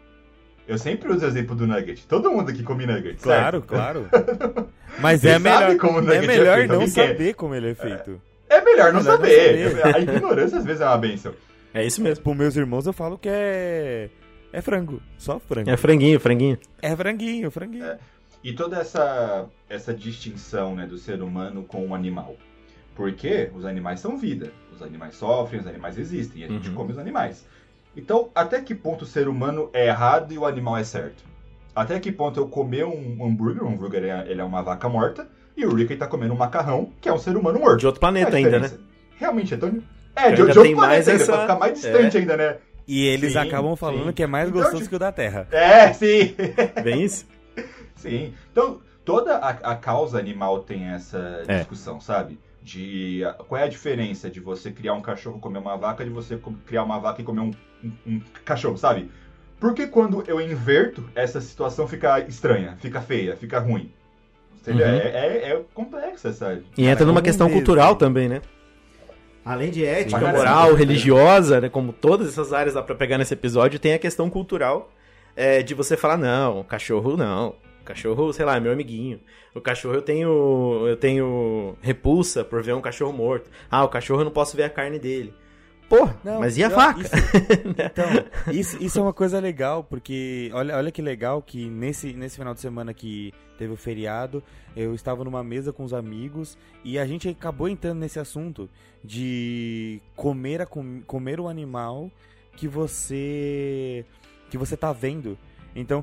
Todo mundo aqui come Nugget, claro, certo? Claro. Mas é melhor não saber como ele é feito. É melhor não saber. A ignorância às vezes é uma bênção. É isso mesmo. Para meus irmãos eu falo que é frango. Só frango. É franguinho. É franguinho. E toda essa distinção, né, do ser humano com o animal. Porque os animais são vida. Os animais sofrem, os animais existem. E a gente come os animais. Então, até que ponto o ser humano é errado e o animal é certo? Até que ponto eu comer um hambúrguer, ele é uma vaca morta, e o Rick tá comendo um macarrão, que é um ser humano morto. De outro planeta ainda, né? Realmente é tão... de outro planeta ainda, pra ficar mais distante ainda, né? E eles acabam falando que é mais gostoso que o da Terra. Sim! Bem isso? Sim. Então, toda a causa animal tem essa discussão, sabe? Qual é a diferença de você criar um cachorro e comer uma vaca, de você criar uma vaca e comer um cachorro, sabe? Porque quando eu inverto, essa situação fica estranha, fica feia, fica ruim. É complexa essa... E entra numa questão cultural também, né? Além de ética, moral, religiosa, né? Como todas essas áreas dá pra pegar nesse episódio, tem a questão cultural de você falar, não, cachorro cachorro, sei lá, é meu amiguinho. O cachorro eu tenho repulsa por ver um cachorro morto. Ah, o cachorro eu não posso ver a carne dele. Porra, mas e a vaca? Isso é uma coisa legal, porque olha que legal que nesse final de semana que teve o feriado, eu estava numa mesa com os amigos e a gente acabou entrando nesse assunto de comer o animal que você tá vendo. Então,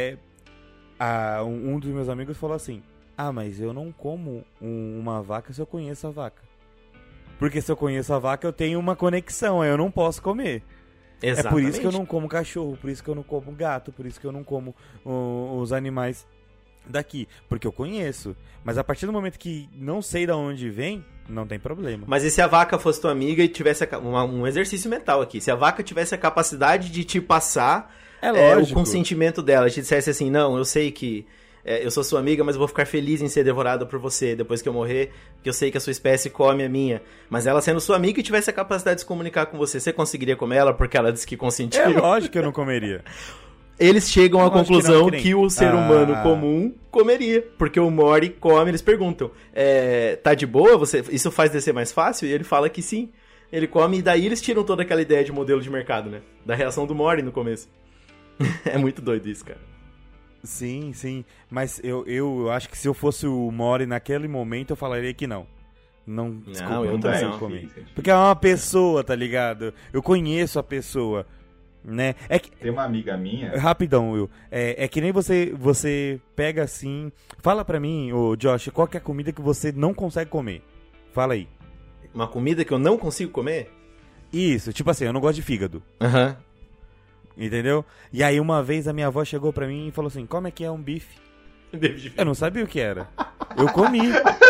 um dos meus amigos falou assim, mas eu não como uma vaca se eu conheço a vaca. Porque se eu conheço a vaca, eu tenho uma conexão, aí eu não posso comer. Exatamente. É por isso que eu não como cachorro, por isso que eu não como gato, por isso que eu não como os animais daqui. Porque eu conheço. Mas a partir do momento que não sei de onde vem, não tem problema. Mas e se a vaca fosse tua amiga e tivesse um exercício mental aqui? Se a vaca tivesse a capacidade de te passar o consentimento dela, te dissesse assim, não, eu sei que eu sou sua amiga, mas eu vou ficar feliz em ser devorada por você depois que eu morrer, porque eu sei que a sua espécie come a minha. Mas ela sendo sua amiga e tivesse a capacidade de se comunicar com você, você conseguiria comer ela porque ela disse que consentiu? É lógico que eu não comeria. Eles chegam à conclusão que o ser humano comum comeria, porque o Mori come, eles perguntam, tá de boa? Isso faz descer mais fácil? E ele fala que sim. Ele come e daí eles tiram toda aquela ideia de modelo de mercado, né? Da reação do Mori no começo. É muito doido isso, cara. Sim, sim. Mas eu acho que se eu fosse o Mori naquele momento, eu falaria que não. Desculpa, eu não também consigo comer. Porque é uma pessoa, tá ligado? Eu conheço a pessoa, né? Tem uma amiga minha... Rapidão, Will. É que nem você pega assim... Fala pra mim, Josh, qual que é a comida que você não consegue comer? Fala aí. Uma comida que eu não consigo comer? Isso, tipo assim, eu não gosto de fígado. Aham. Entendeu? E aí uma vez a minha avó chegou pra mim e falou assim, como é que é um bife? Eu não sabia o que era. Eu comi.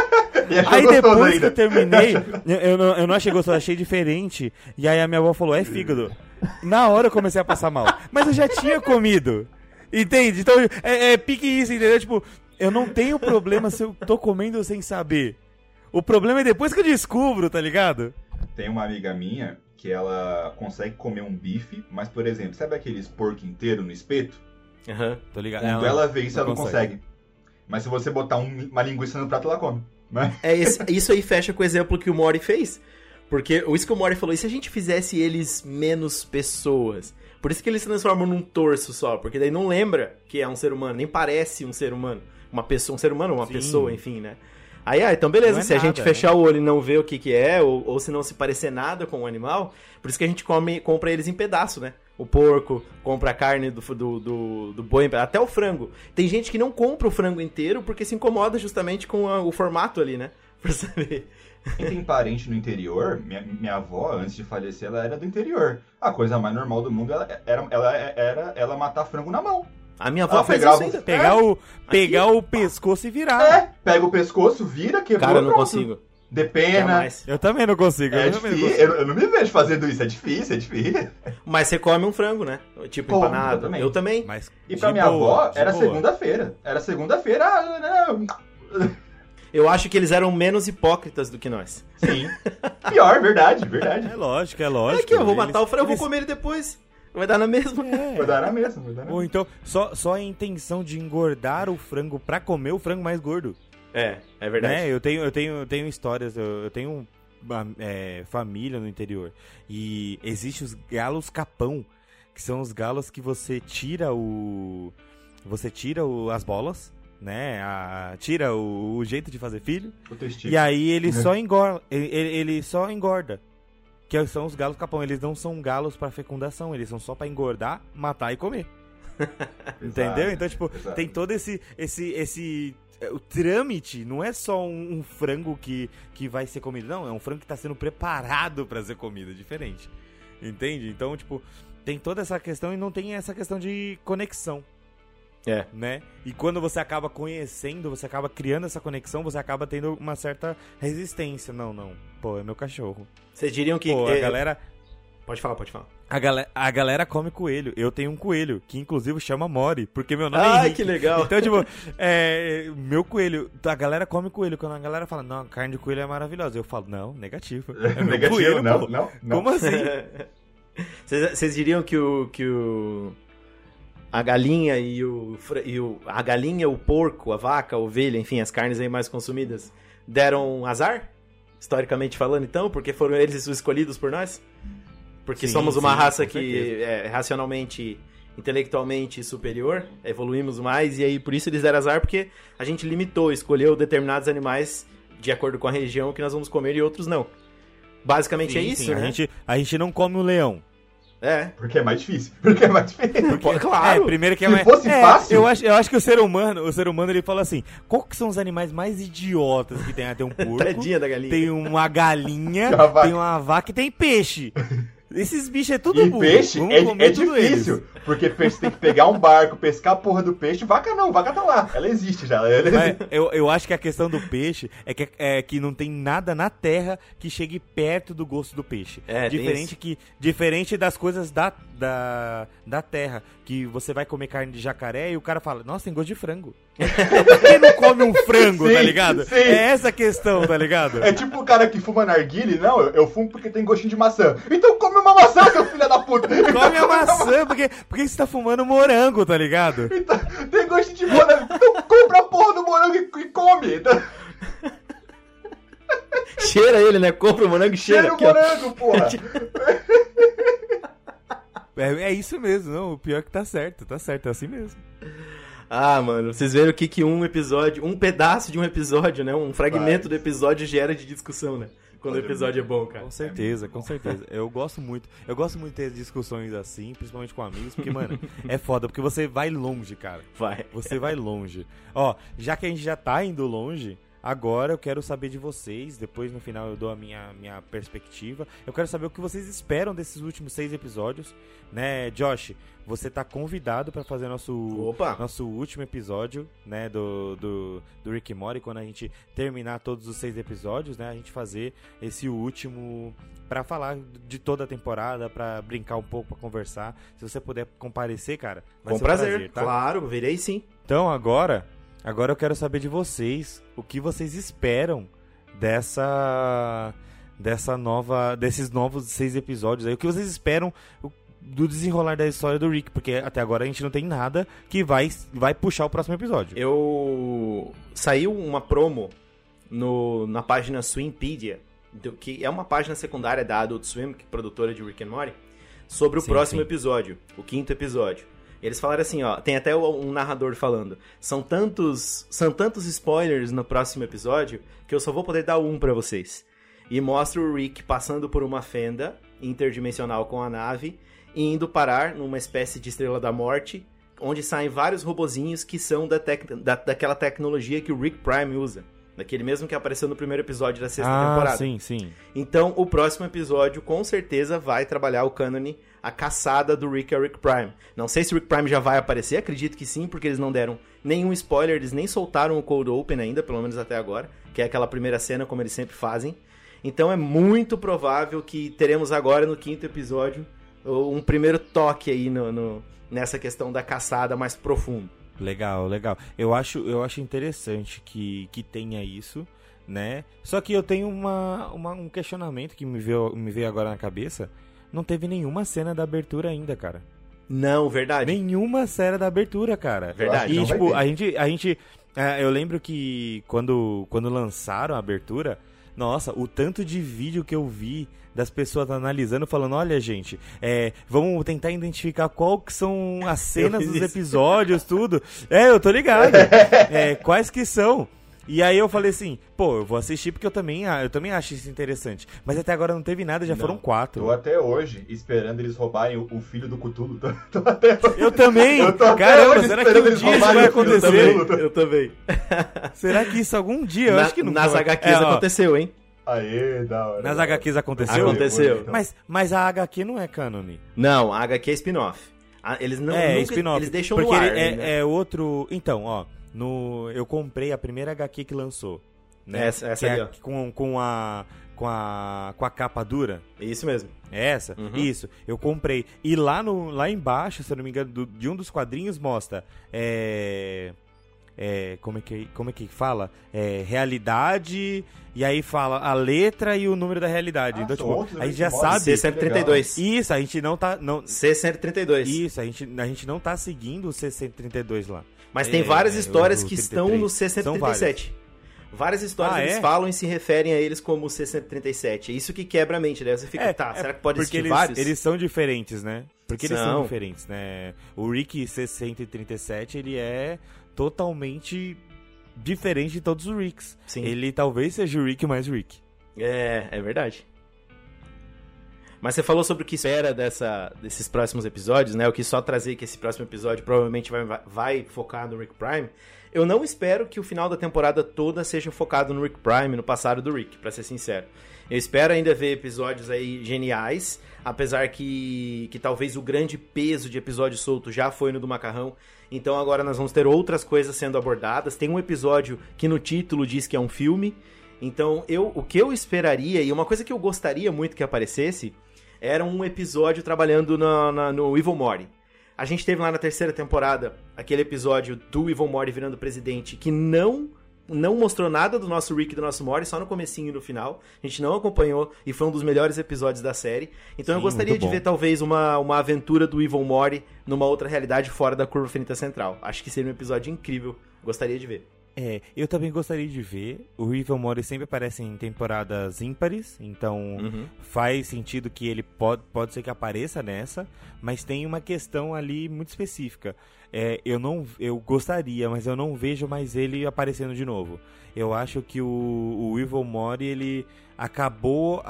Aí depois que eu terminei, eu não achei gostoso, achei diferente. E aí a minha avó falou, é fígado. Na hora eu comecei a passar mal. Mas eu já tinha comido. Entende? Então é pique isso, entendeu? Tipo, eu não tenho problema se eu tô comendo sem saber. O problema é depois que eu descubro, tá ligado? Tem uma amiga minha que ela consegue comer um bife, mas, por exemplo, sabe aqueles porco inteiro no espeto? Aham, tô ligado. Quando ela vê isso, ela não consegue. Mas se você botar uma linguiça no prato, ela come. Né? Isso aí fecha com o exemplo que o Mori fez. Porque isso que o Mori falou, e se a gente fizesse eles menos pessoas? Por isso que eles se transformam num torso só, porque daí não lembra que é um ser humano, nem parece um ser humano. Uma pessoa, um ser humano, uma pessoa, enfim, né? Aí, então beleza, se a gente fechar o olho e não ver o que é, ou se não se parecer nada com o animal, por isso que a gente compra eles em pedaço, né? O porco, compra a carne do boi, até o frango. Tem gente que não compra o frango inteiro porque se incomoda justamente com o formato ali, né? Pra saber. Quem tem parente no interior, minha avó, antes de falecer, ela era do interior. A coisa mais normal do mundo era ela matar frango na mão. A minha avó faz isso ainda. Pegar o pescoço e virar. Pega o pescoço, vira, quebrou. Cara, eu não consigo. De pena. Eu também não consigo. Eu não me vejo fazendo isso, é difícil. Mas você come um frango, né? Tipo empanado. Eu também. Mas e pra minha avó, era segunda-feira. Eu acho que eles eram menos hipócritas do que nós. Sim. Pior, verdade. É lógico. É que eu vou matar o frango, eu vou comer ele depois. Vai dar na mesma. Vai dar na mesma. Ou então, só a intenção de engordar o frango pra comer o frango mais gordo. É verdade. Né? Eu tenho histórias, eu tenho família no interior. E existe os galos capão, que são os galos que você tira as bolas, né? Tira o jeito de fazer filho. E aí ele só engorda. Ele só engorda. Que são os galos capão. Eles não são galos pra fecundação, eles são só pra engordar, matar e comer. Entendeu? Então, tipo, tem todo esse o trâmite não é só um frango que vai ser comido, não, é um frango que tá sendo preparado pra ser comido, diferente. Entende? Então, tipo, tem toda essa questão e não tem essa questão de conexão. Né? E quando você acaba conhecendo, você acaba criando essa conexão, você acaba tendo uma certa resistência. Não. Pô, é meu cachorro. Vocês diriam que... a galera... Pode falar. A galera come coelho. Eu tenho um coelho, que inclusive chama Mori, porque meu nome é Henrique. Que legal. Então, tipo, meu coelho, a galera come coelho. Quando a galera fala, não, a carne de coelho é maravilhosa. Eu falo, não, negativo. É meu negativo, coelho, não. Como assim? Vocês diriam que o a galinha a galinha, o porco, a vaca, a ovelha, enfim, as carnes aí mais consumidas, deram azar? Historicamente falando, então, porque foram eles os escolhidos por nós? Porque somos uma raça que é racionalmente, intelectualmente superior, evoluímos mais, e aí por isso eles deram azar, porque a gente escolheu determinados animais de acordo com a região que nós vamos comer e outros não. Basicamente é isso, né? A gente não come um leão. Porque é mais difícil. Claro. Primeiro que Se fosse fácil... Eu acho que o ser humano ele fala assim, qual que são os animais mais idiotas que tem? Tem um porco, Tadinha da galinha. Tem uma galinha, tem uma vaca e tem peixe. Esses bichos é tudo burro. E peixe é difícil, porque peixe tem que pegar um barco, pescar a porra do peixe. Vaca não, vaca tá lá, ela existe já. Mas eu acho que a questão do peixe é que não tem nada na terra que chegue perto do gosto do peixe. Diferente das coisas da terra, que você vai comer carne de jacaré e o cara fala, nossa, tem gosto de frango. Por que não come um frango, sim, tá ligado? Sim. É essa a questão, tá ligado? É tipo o cara que fuma narguile, não, eu fumo porque tem gostinho de maçã. Então come uma maçã, seu filho da puta! Come a maçã, porque você tá fumando morango, tá ligado? Então, tem gostinho de morango, então compra a porra do morango e come! Então... Cheira ele, né? Compra o morango e cheira. Cheira o morango, porra! É isso mesmo, não, o pior é que tá certo, é assim mesmo. Ah, mano, vocês viram o que um episódio, um pedaço de um episódio, né? Um fragmento do episódio gera de discussão, né? Quando o episódio é bom, cara. Com certeza. Eu gosto muito de ter discussões assim, principalmente com amigos, porque, mano, é foda, porque você vai longe, cara. Você vai longe. Ó, já que a gente já tá indo longe, agora eu quero saber de vocês, depois no final eu dou a minha perspectiva. Eu quero saber o que vocês esperam desses últimos 6 episódios, né, Josh? Você tá convidado pra fazer nosso último episódio, né, do Rick and Morty, quando a gente terminar todos os 6 episódios, né, a gente fazer esse último pra falar de toda a temporada, pra brincar um pouco, pra conversar. Se você puder comparecer, cara, vai ser um prazer, tá? Claro, virei sim. Então agora eu quero saber de vocês, o que vocês esperam desses novos 6 episódios aí, o que vocês esperam do desenrolar da história do Rick, porque até agora a gente não tem nada que vai puxar o próximo episódio. Saiu uma promo na página Swimpedia, que é uma página secundária da Adult Swim, que é produtora de Rick and Morty, sobre o próximo episódio, o 5º episódio. Eles falaram assim, ó, tem até um narrador falando, são tantos spoilers no próximo episódio que eu só vou poder dar um pra vocês. E mostra o Rick passando por uma fenda interdimensional com a nave e indo parar numa espécie de Estrela da Morte, onde saem vários robozinhos que são daquela tecnologia que o Rick Prime usa. Daquele mesmo que apareceu no primeiro episódio da 6ª temporada. Sim. Então, o próximo episódio, com certeza, vai trabalhar o cânone, a caçada do Rick a Rick Prime. Não sei se o Rick Prime já vai aparecer, acredito que sim, porque eles não deram nenhum spoiler, eles nem soltaram o Cold Open ainda, pelo menos até agora, que é aquela primeira cena, como eles sempre fazem. Então, é muito provável que teremos agora, no 5º episódio, um primeiro toque aí nessa questão da caçada mais profundo. Legal. Eu acho interessante que tenha isso, né? Só que eu tenho um questionamento que me veio agora na cabeça. Não teve nenhuma cena da abertura ainda, cara. Não, verdade. Nenhuma cena da abertura, cara. Verdade. E, tipo, a gente... eu lembro que quando lançaram a abertura... Nossa, o tanto de vídeo que eu vi das pessoas analisando, falando, olha, gente, vamos tentar identificar qual que são as cenas dos episódios, tudo. Eu tô ligado. Quais que são? E aí eu falei assim, pô, eu vou assistir porque eu também acho isso interessante. Mas até agora não teve nada, foram 4. Tô até hoje esperando eles roubarem o filho do Cthulhu. Tô até... Eu também! Caramba, será que um dia isso vai acontecer? Eu também. Será que isso algum dia? Eu acho que nunca. Nas HQs aconteceu, hein? Aê, da hora. Nas HQs aconteceu? Aconteceu. Mas a HQ não é cânone. Não, a HQ é spin-off. Eles não spin-off. Eles deixam porque no ar. É outro... Então, ó, eu comprei a primeira HQ que lançou. Né? Essa ali, ó. Com a capa dura. Isso mesmo. É essa? Uhum. Isso. Eu comprei. E lá embaixo, se eu não me engano, de um dos quadrinhos mostra... como é que fala? Realidade, e aí fala a letra e o número da realidade. Então, tipo, a gente já sabe... C132. Isso, a gente não tá... C132. Isso, a gente não tá seguindo o C132 lá. Mas tem várias histórias que 33. estão no C137. Várias histórias eles falam e se referem a eles como C137. É isso que quebra a mente, né? Você fica, será que pode existir vários? Eles são diferentes, né? Porque eles são diferentes, né? O Rick C137, ele é totalmente diferente de todos os Ricks. Sim. Ele talvez seja o Rick mais Rick. É verdade. Mas você falou sobre o que espera desses próximos episódios, né? Eu quis só trazer que esse próximo episódio provavelmente vai focar no Rick Prime. Eu não espero que o final da temporada toda seja focado no Rick Prime, no passado do Rick, pra ser sincero. Eu espero ainda ver episódios aí geniais, apesar que talvez o grande peso de episódio solto já foi no do Macarrão. Então agora nós vamos ter outras coisas sendo abordadas. Tem um episódio que no título diz que é um filme. Então o que eu esperaria, e uma coisa que eu gostaria muito que aparecesse, era um episódio trabalhando no Evil Morty. A gente teve lá na terceira temporada aquele episódio do Evil Morty virando presidente que não mostrou nada do nosso Rick e do nosso Morty, só no comecinho e no final. A gente não acompanhou e foi um dos melhores episódios da série. Então eu gostaria de ver talvez uma aventura do Evil Morty numa outra realidade fora da Curva Infinita Central. Acho que seria um episódio incrível. Gostaria de ver. Eu também gostaria de ver. O Evil Morty sempre aparece em temporadas ímpares, então faz sentido que ele pode ser que apareça nessa, mas tem uma questão ali muito específica. Eu gostaria, mas eu não vejo mais ele aparecendo de novo. Eu acho que o Evil Morty, ele acabou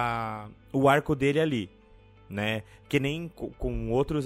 o arco dele ali, né? Que nem com outros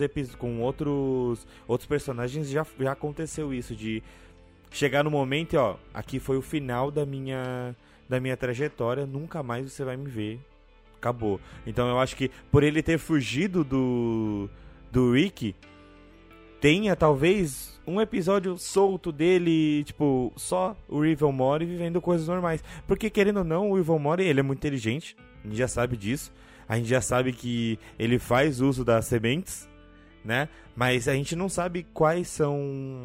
personagens já aconteceu isso, de chegar no momento e, aqui foi o final da minha trajetória, nunca mais você vai me ver. Acabou. Então eu acho que por ele ter fugido do Rick, tenha talvez um episódio solto dele, tipo, só o Evil Morty vivendo coisas normais. Porque, querendo ou não, o Evil Morty, ele é muito inteligente, a gente já sabe disso. A gente já sabe que ele faz uso das sementes, né? Mas a gente não sabe quais são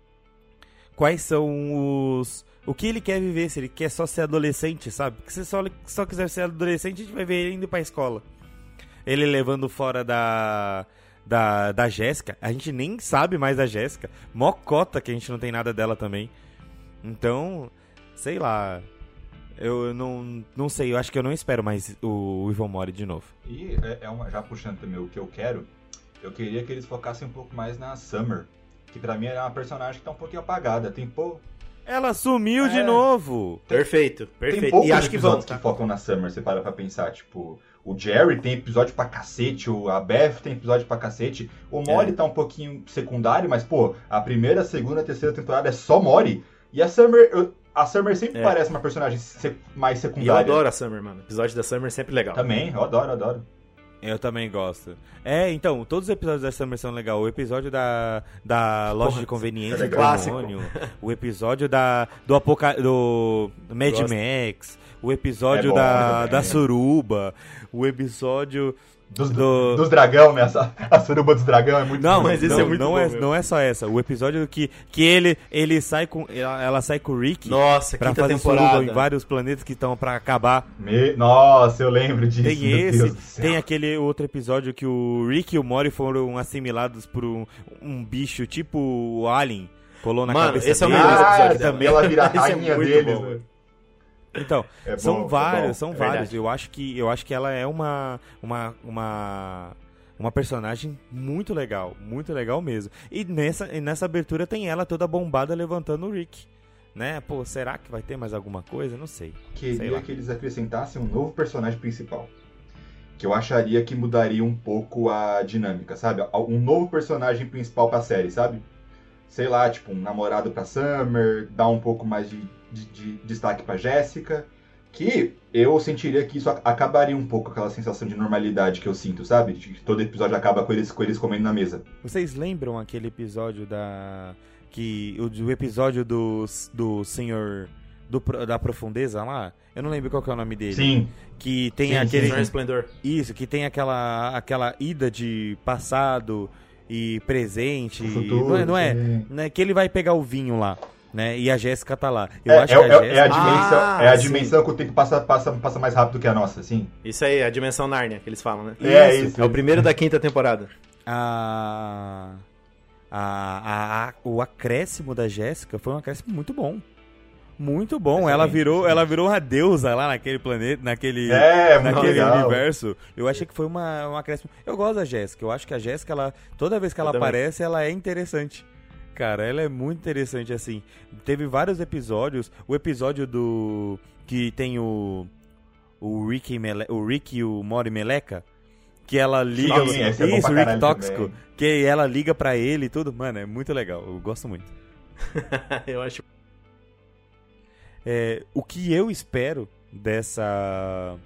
o que ele quer viver, se ele quer só ser adolescente, sabe? Porque se só quiser ser adolescente, a gente vai ver ele indo pra escola. Ele levando fora da Jéssica. A gente nem sabe mais da Jéssica. Mó cota que a gente não tem nada dela também. Então, sei lá. Eu não sei, eu acho que eu não espero mais o Evil Morty de novo. E já puxando também o que eu queria que eles focassem um pouco mais na Summer. Que pra mim é uma personagem que tá um pouquinho apagada. Ela sumiu de novo. Perfeito. Tem poucos episódios que focam na Summer, você para pra pensar. Tipo, o Jerry tem episódio pra cacete, a Beth tem episódio pra cacete. O Molly tá um pouquinho secundário, mas, a primeira, segunda, terceira temporada é só Molly. E a Summer sempre parece uma personagem mais secundária. E eu adoro a Summer, mano. O episódio da Summer é sempre legal. Também, eu adoro. Eu também gosto. Então, todos os episódios da Summer são legais. O episódio da loja de conveniência do demônio, o episódio do Mad Max, o episódio da Suruba, o episódio dos dragão, né? A suruba dos dragão é muito Não, bom. mas isso é muito bom. Não é só essa. O episódio que ele sai com... Ela sai com o Rick. Nossa, pra quinta fazer temporada. suruba em vários planetas que estão pra acabar. Nossa, eu lembro disso. Tem esse, tem aquele outro episódio que o Rick e o Morty foram assimilados por um bicho tipo o Alien. Colou na cabeça esse deles. é o melhor episódio também. Ela vira a rainha deles, né? Então, são vários. Verdade. Eu acho que ela é uma personagem muito legal mesmo. E nessa abertura tem ela toda bombada levantando o Rick, né? Será que vai ter mais alguma coisa? Não sei. Queria que eles acrescentassem um novo personagem principal. Que eu acharia que mudaria um pouco a dinâmica, sabe? Um novo personagem principal pra série, sabe? Sei lá, tipo, um namorado pra Summer, dar um pouco mais de destaque pra Jéssica, que eu sentiria que isso acabaria um pouco aquela sensação de normalidade que eu sinto, sabe? De que todo episódio acaba com eles comendo na mesa. Vocês lembram aquele episódio o episódio do senhor da profundeza lá? Eu não lembro qual que é o nome dele. Sim. Que tem aquele... Senhor Esplendor. Isso, que tem aquela ida de passado e presente. Futuro, não é? Que ele vai pegar o vinho lá. né? E a Jéssica tá lá. Eu acho que a Jéssica... É a dimensão que o tempo passa mais rápido que a nossa, assim. Isso aí, a dimensão Nárnia, que eles falam, né? Isso. É o primeiro da 5ª temporada. O acréscimo da Jéssica foi um acréscimo muito bom. Muito bom. Excelente, ela virou uma deusa lá naquele planeta, naquele universo. Eu achei que foi um acréscimo. Eu gosto da Jéssica. Eu acho que a Jéssica, toda vez que ela aparece, ela é interessante. Cara, ela é muito interessante, assim. Teve vários episódios. O episódio que tem o Rick e o Mori Meleca. Que ela liga... Isso, o Rick Tóxico. Também. Que ela liga pra ele e tudo. Mano, é muito legal. Eu gosto muito. Eu acho... O que eu espero dessa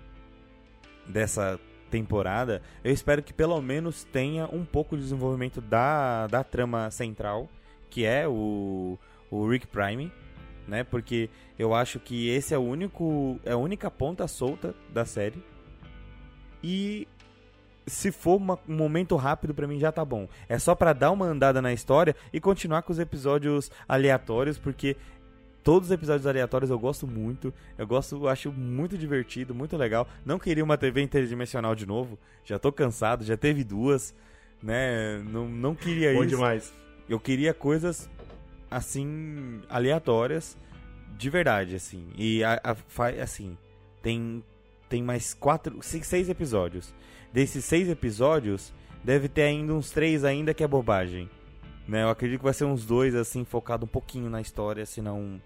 temporada, eu espero que pelo menos tenha um pouco de desenvolvimento da trama central, que é o Rick Prime, né? Porque eu acho que esse é a única ponta solta da série. E se for um momento rápido, pra mim já tá bom. É só pra dar uma andada na história e continuar com os episódios aleatórios, porque todos os episódios aleatórios eu gosto muito. Eu acho muito divertido, muito legal. Não queria uma TV interdimensional de novo. Já tô cansado, já teve 2, né? Não queria bom isso. Demais. Eu queria coisas assim aleatórias, de verdade, assim. E assim, tem mais 6 episódios. Desses 6 episódios, deve ter ainda uns 3 ainda que é bobagem. Né? Eu acredito que vai ser uns 2, assim, focado um pouquinho na história, se não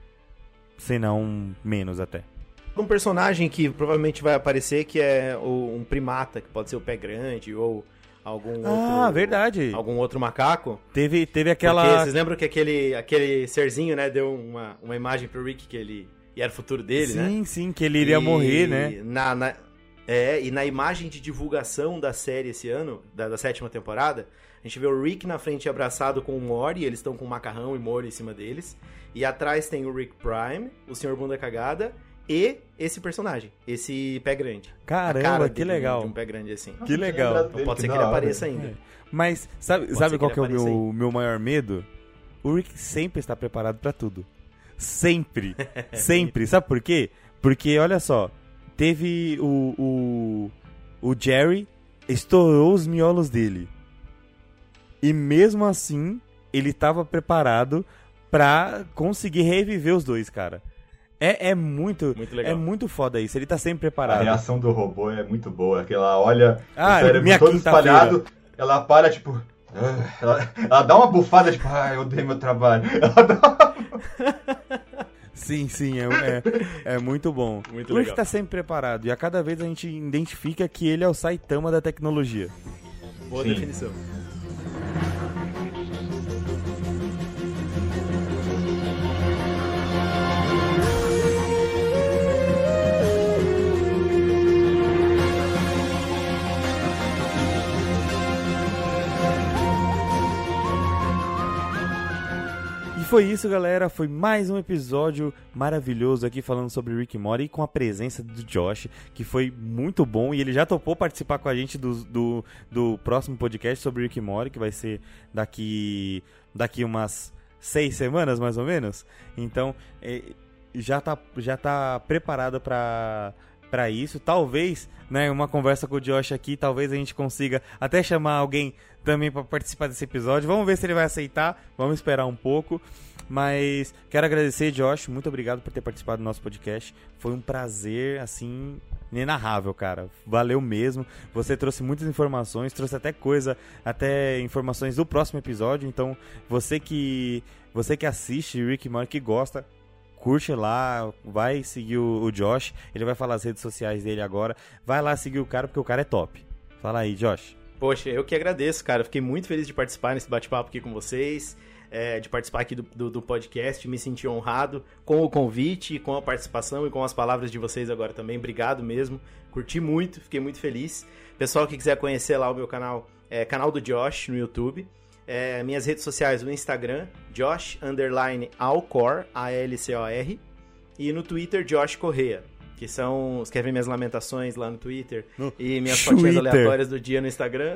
menos até. Um personagem que provavelmente vai aparecer, que é um primata, que pode ser o Pé Grande, ou algum outro... verdade. Algum outro macaco. Teve aquela... Porque vocês lembram que aquele serzinho, né, deu uma imagem pro Rick que ele... E era o futuro dele, né? Sim, que ele iria morrer, né? E na imagem de divulgação da série esse ano, da 7ª temporada, a gente vê o Rick na frente abraçado com o Mori, eles estão com macarrão e molho em cima deles. E atrás tem o Rick Prime, o Sr. Bunda Cagada e esse personagem, esse Pé Grande. Caramba, que legal. De um Pé Grande assim. Que legal. Então pode ser que ele apareça ainda. Mas sabe qual que é o meu maior medo? O Rick sempre está preparado pra tudo. Sempre. Sempre. Sabe por quê? Porque, olha só, teve o Jerry estourou os miolos dele. E mesmo assim, ele estava preparado pra conseguir reviver os dois, cara. É muito legal. É muito foda isso. Ele tá sempre preparado. A reação do robô é muito boa. Que ela olha o cérebro todo espalhado, ela para, tipo... Ela dá uma bufada, tipo... eu dei meu trabalho. Ela dá Sim, é muito bom. Muito o Rick legal. tá sempre preparado. E a cada vez a gente identifica que ele é o Saitama da tecnologia. Boa definição. Foi isso, galera. Foi mais um episódio maravilhoso aqui falando sobre Rick e Morty com a presença do Josh, que foi muito bom. E ele já topou participar com a gente do próximo podcast sobre Rick e Morty, que vai ser daqui umas 6 semanas, mais ou menos. Então, já tá preparado para isso. Talvez, né, uma conversa com o Josh aqui, talvez a gente consiga até chamar alguém também para participar desse episódio. Vamos ver se ele vai aceitar. Vamos esperar um pouco. Mas quero agradecer, Josh. Muito obrigado por ter participado do nosso podcast. Foi um prazer, assim, inenarrável, cara. Valeu mesmo. Você trouxe muitas informações, trouxe até informações do próximo episódio. Então, você que assiste Rick e Morty, que gosta, curte lá, vai seguir o Josh. Ele vai falar as redes sociais dele agora. Vai lá seguir o cara, porque o cara é top. Fala aí, Josh. Poxa, eu que agradeço, cara. Fiquei muito feliz de participar nesse bate-papo aqui com vocês, de participar aqui do podcast. Me senti honrado com o convite, com a participação e com as palavras de vocês agora também. Obrigado mesmo. Curti muito, fiquei muito feliz. Pessoal que quiser conhecer lá o meu canal, canal do Josh no YouTube. Minhas redes sociais, no Instagram, Josh_Alcor, ALCOR, e no Twitter, Josh Correia, que são... Quer ver minhas lamentações lá no Twitter e minhas fotinhas aleatórias do dia no Instagram?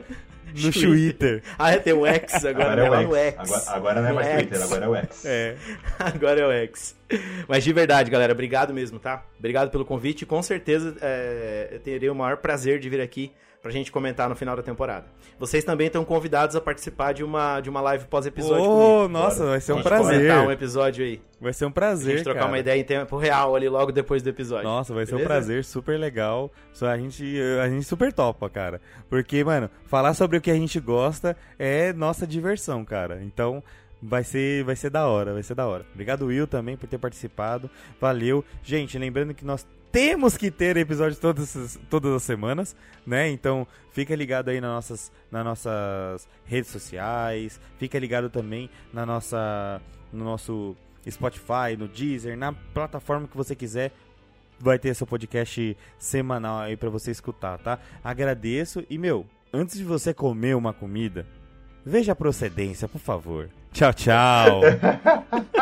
no Twitter. Tem o X agora é o X. Agora não é mais No Twitter, X. agora é o X. Agora é o X. Mas de verdade, galera, obrigado mesmo, tá? Obrigado pelo convite. Com certeza eu terei o maior prazer de vir aqui pra gente comentar no final da temporada. Vocês também estão convidados a participar de uma live pós-episódio comigo. Nossa, vai ser um prazer. prazer. Um episódio aí. Vai ser um prazer, a gente trocar cara. uma ideia em tempo real ali logo depois do episódio. Nossa, vai ser um Beleza? prazer, super legal. A gente super topa, cara. Porque, mano, falar sobre o que a gente gosta é nossa diversão, cara. Então, vai ser da hora, vai ser da hora. Obrigado, Will, também, por ter participado. Valeu. Gente, lembrando que nós temos que ter episódios todas as semanas, né? Então, fica ligado aí nas nossas redes sociais. Fica ligado também no nosso Spotify, no Deezer, na plataforma que você quiser. Vai ter seu podcast semanal aí pra você escutar, tá? Agradeço. E, antes de você comer uma comida, veja a procedência, por favor. Tchau, tchau.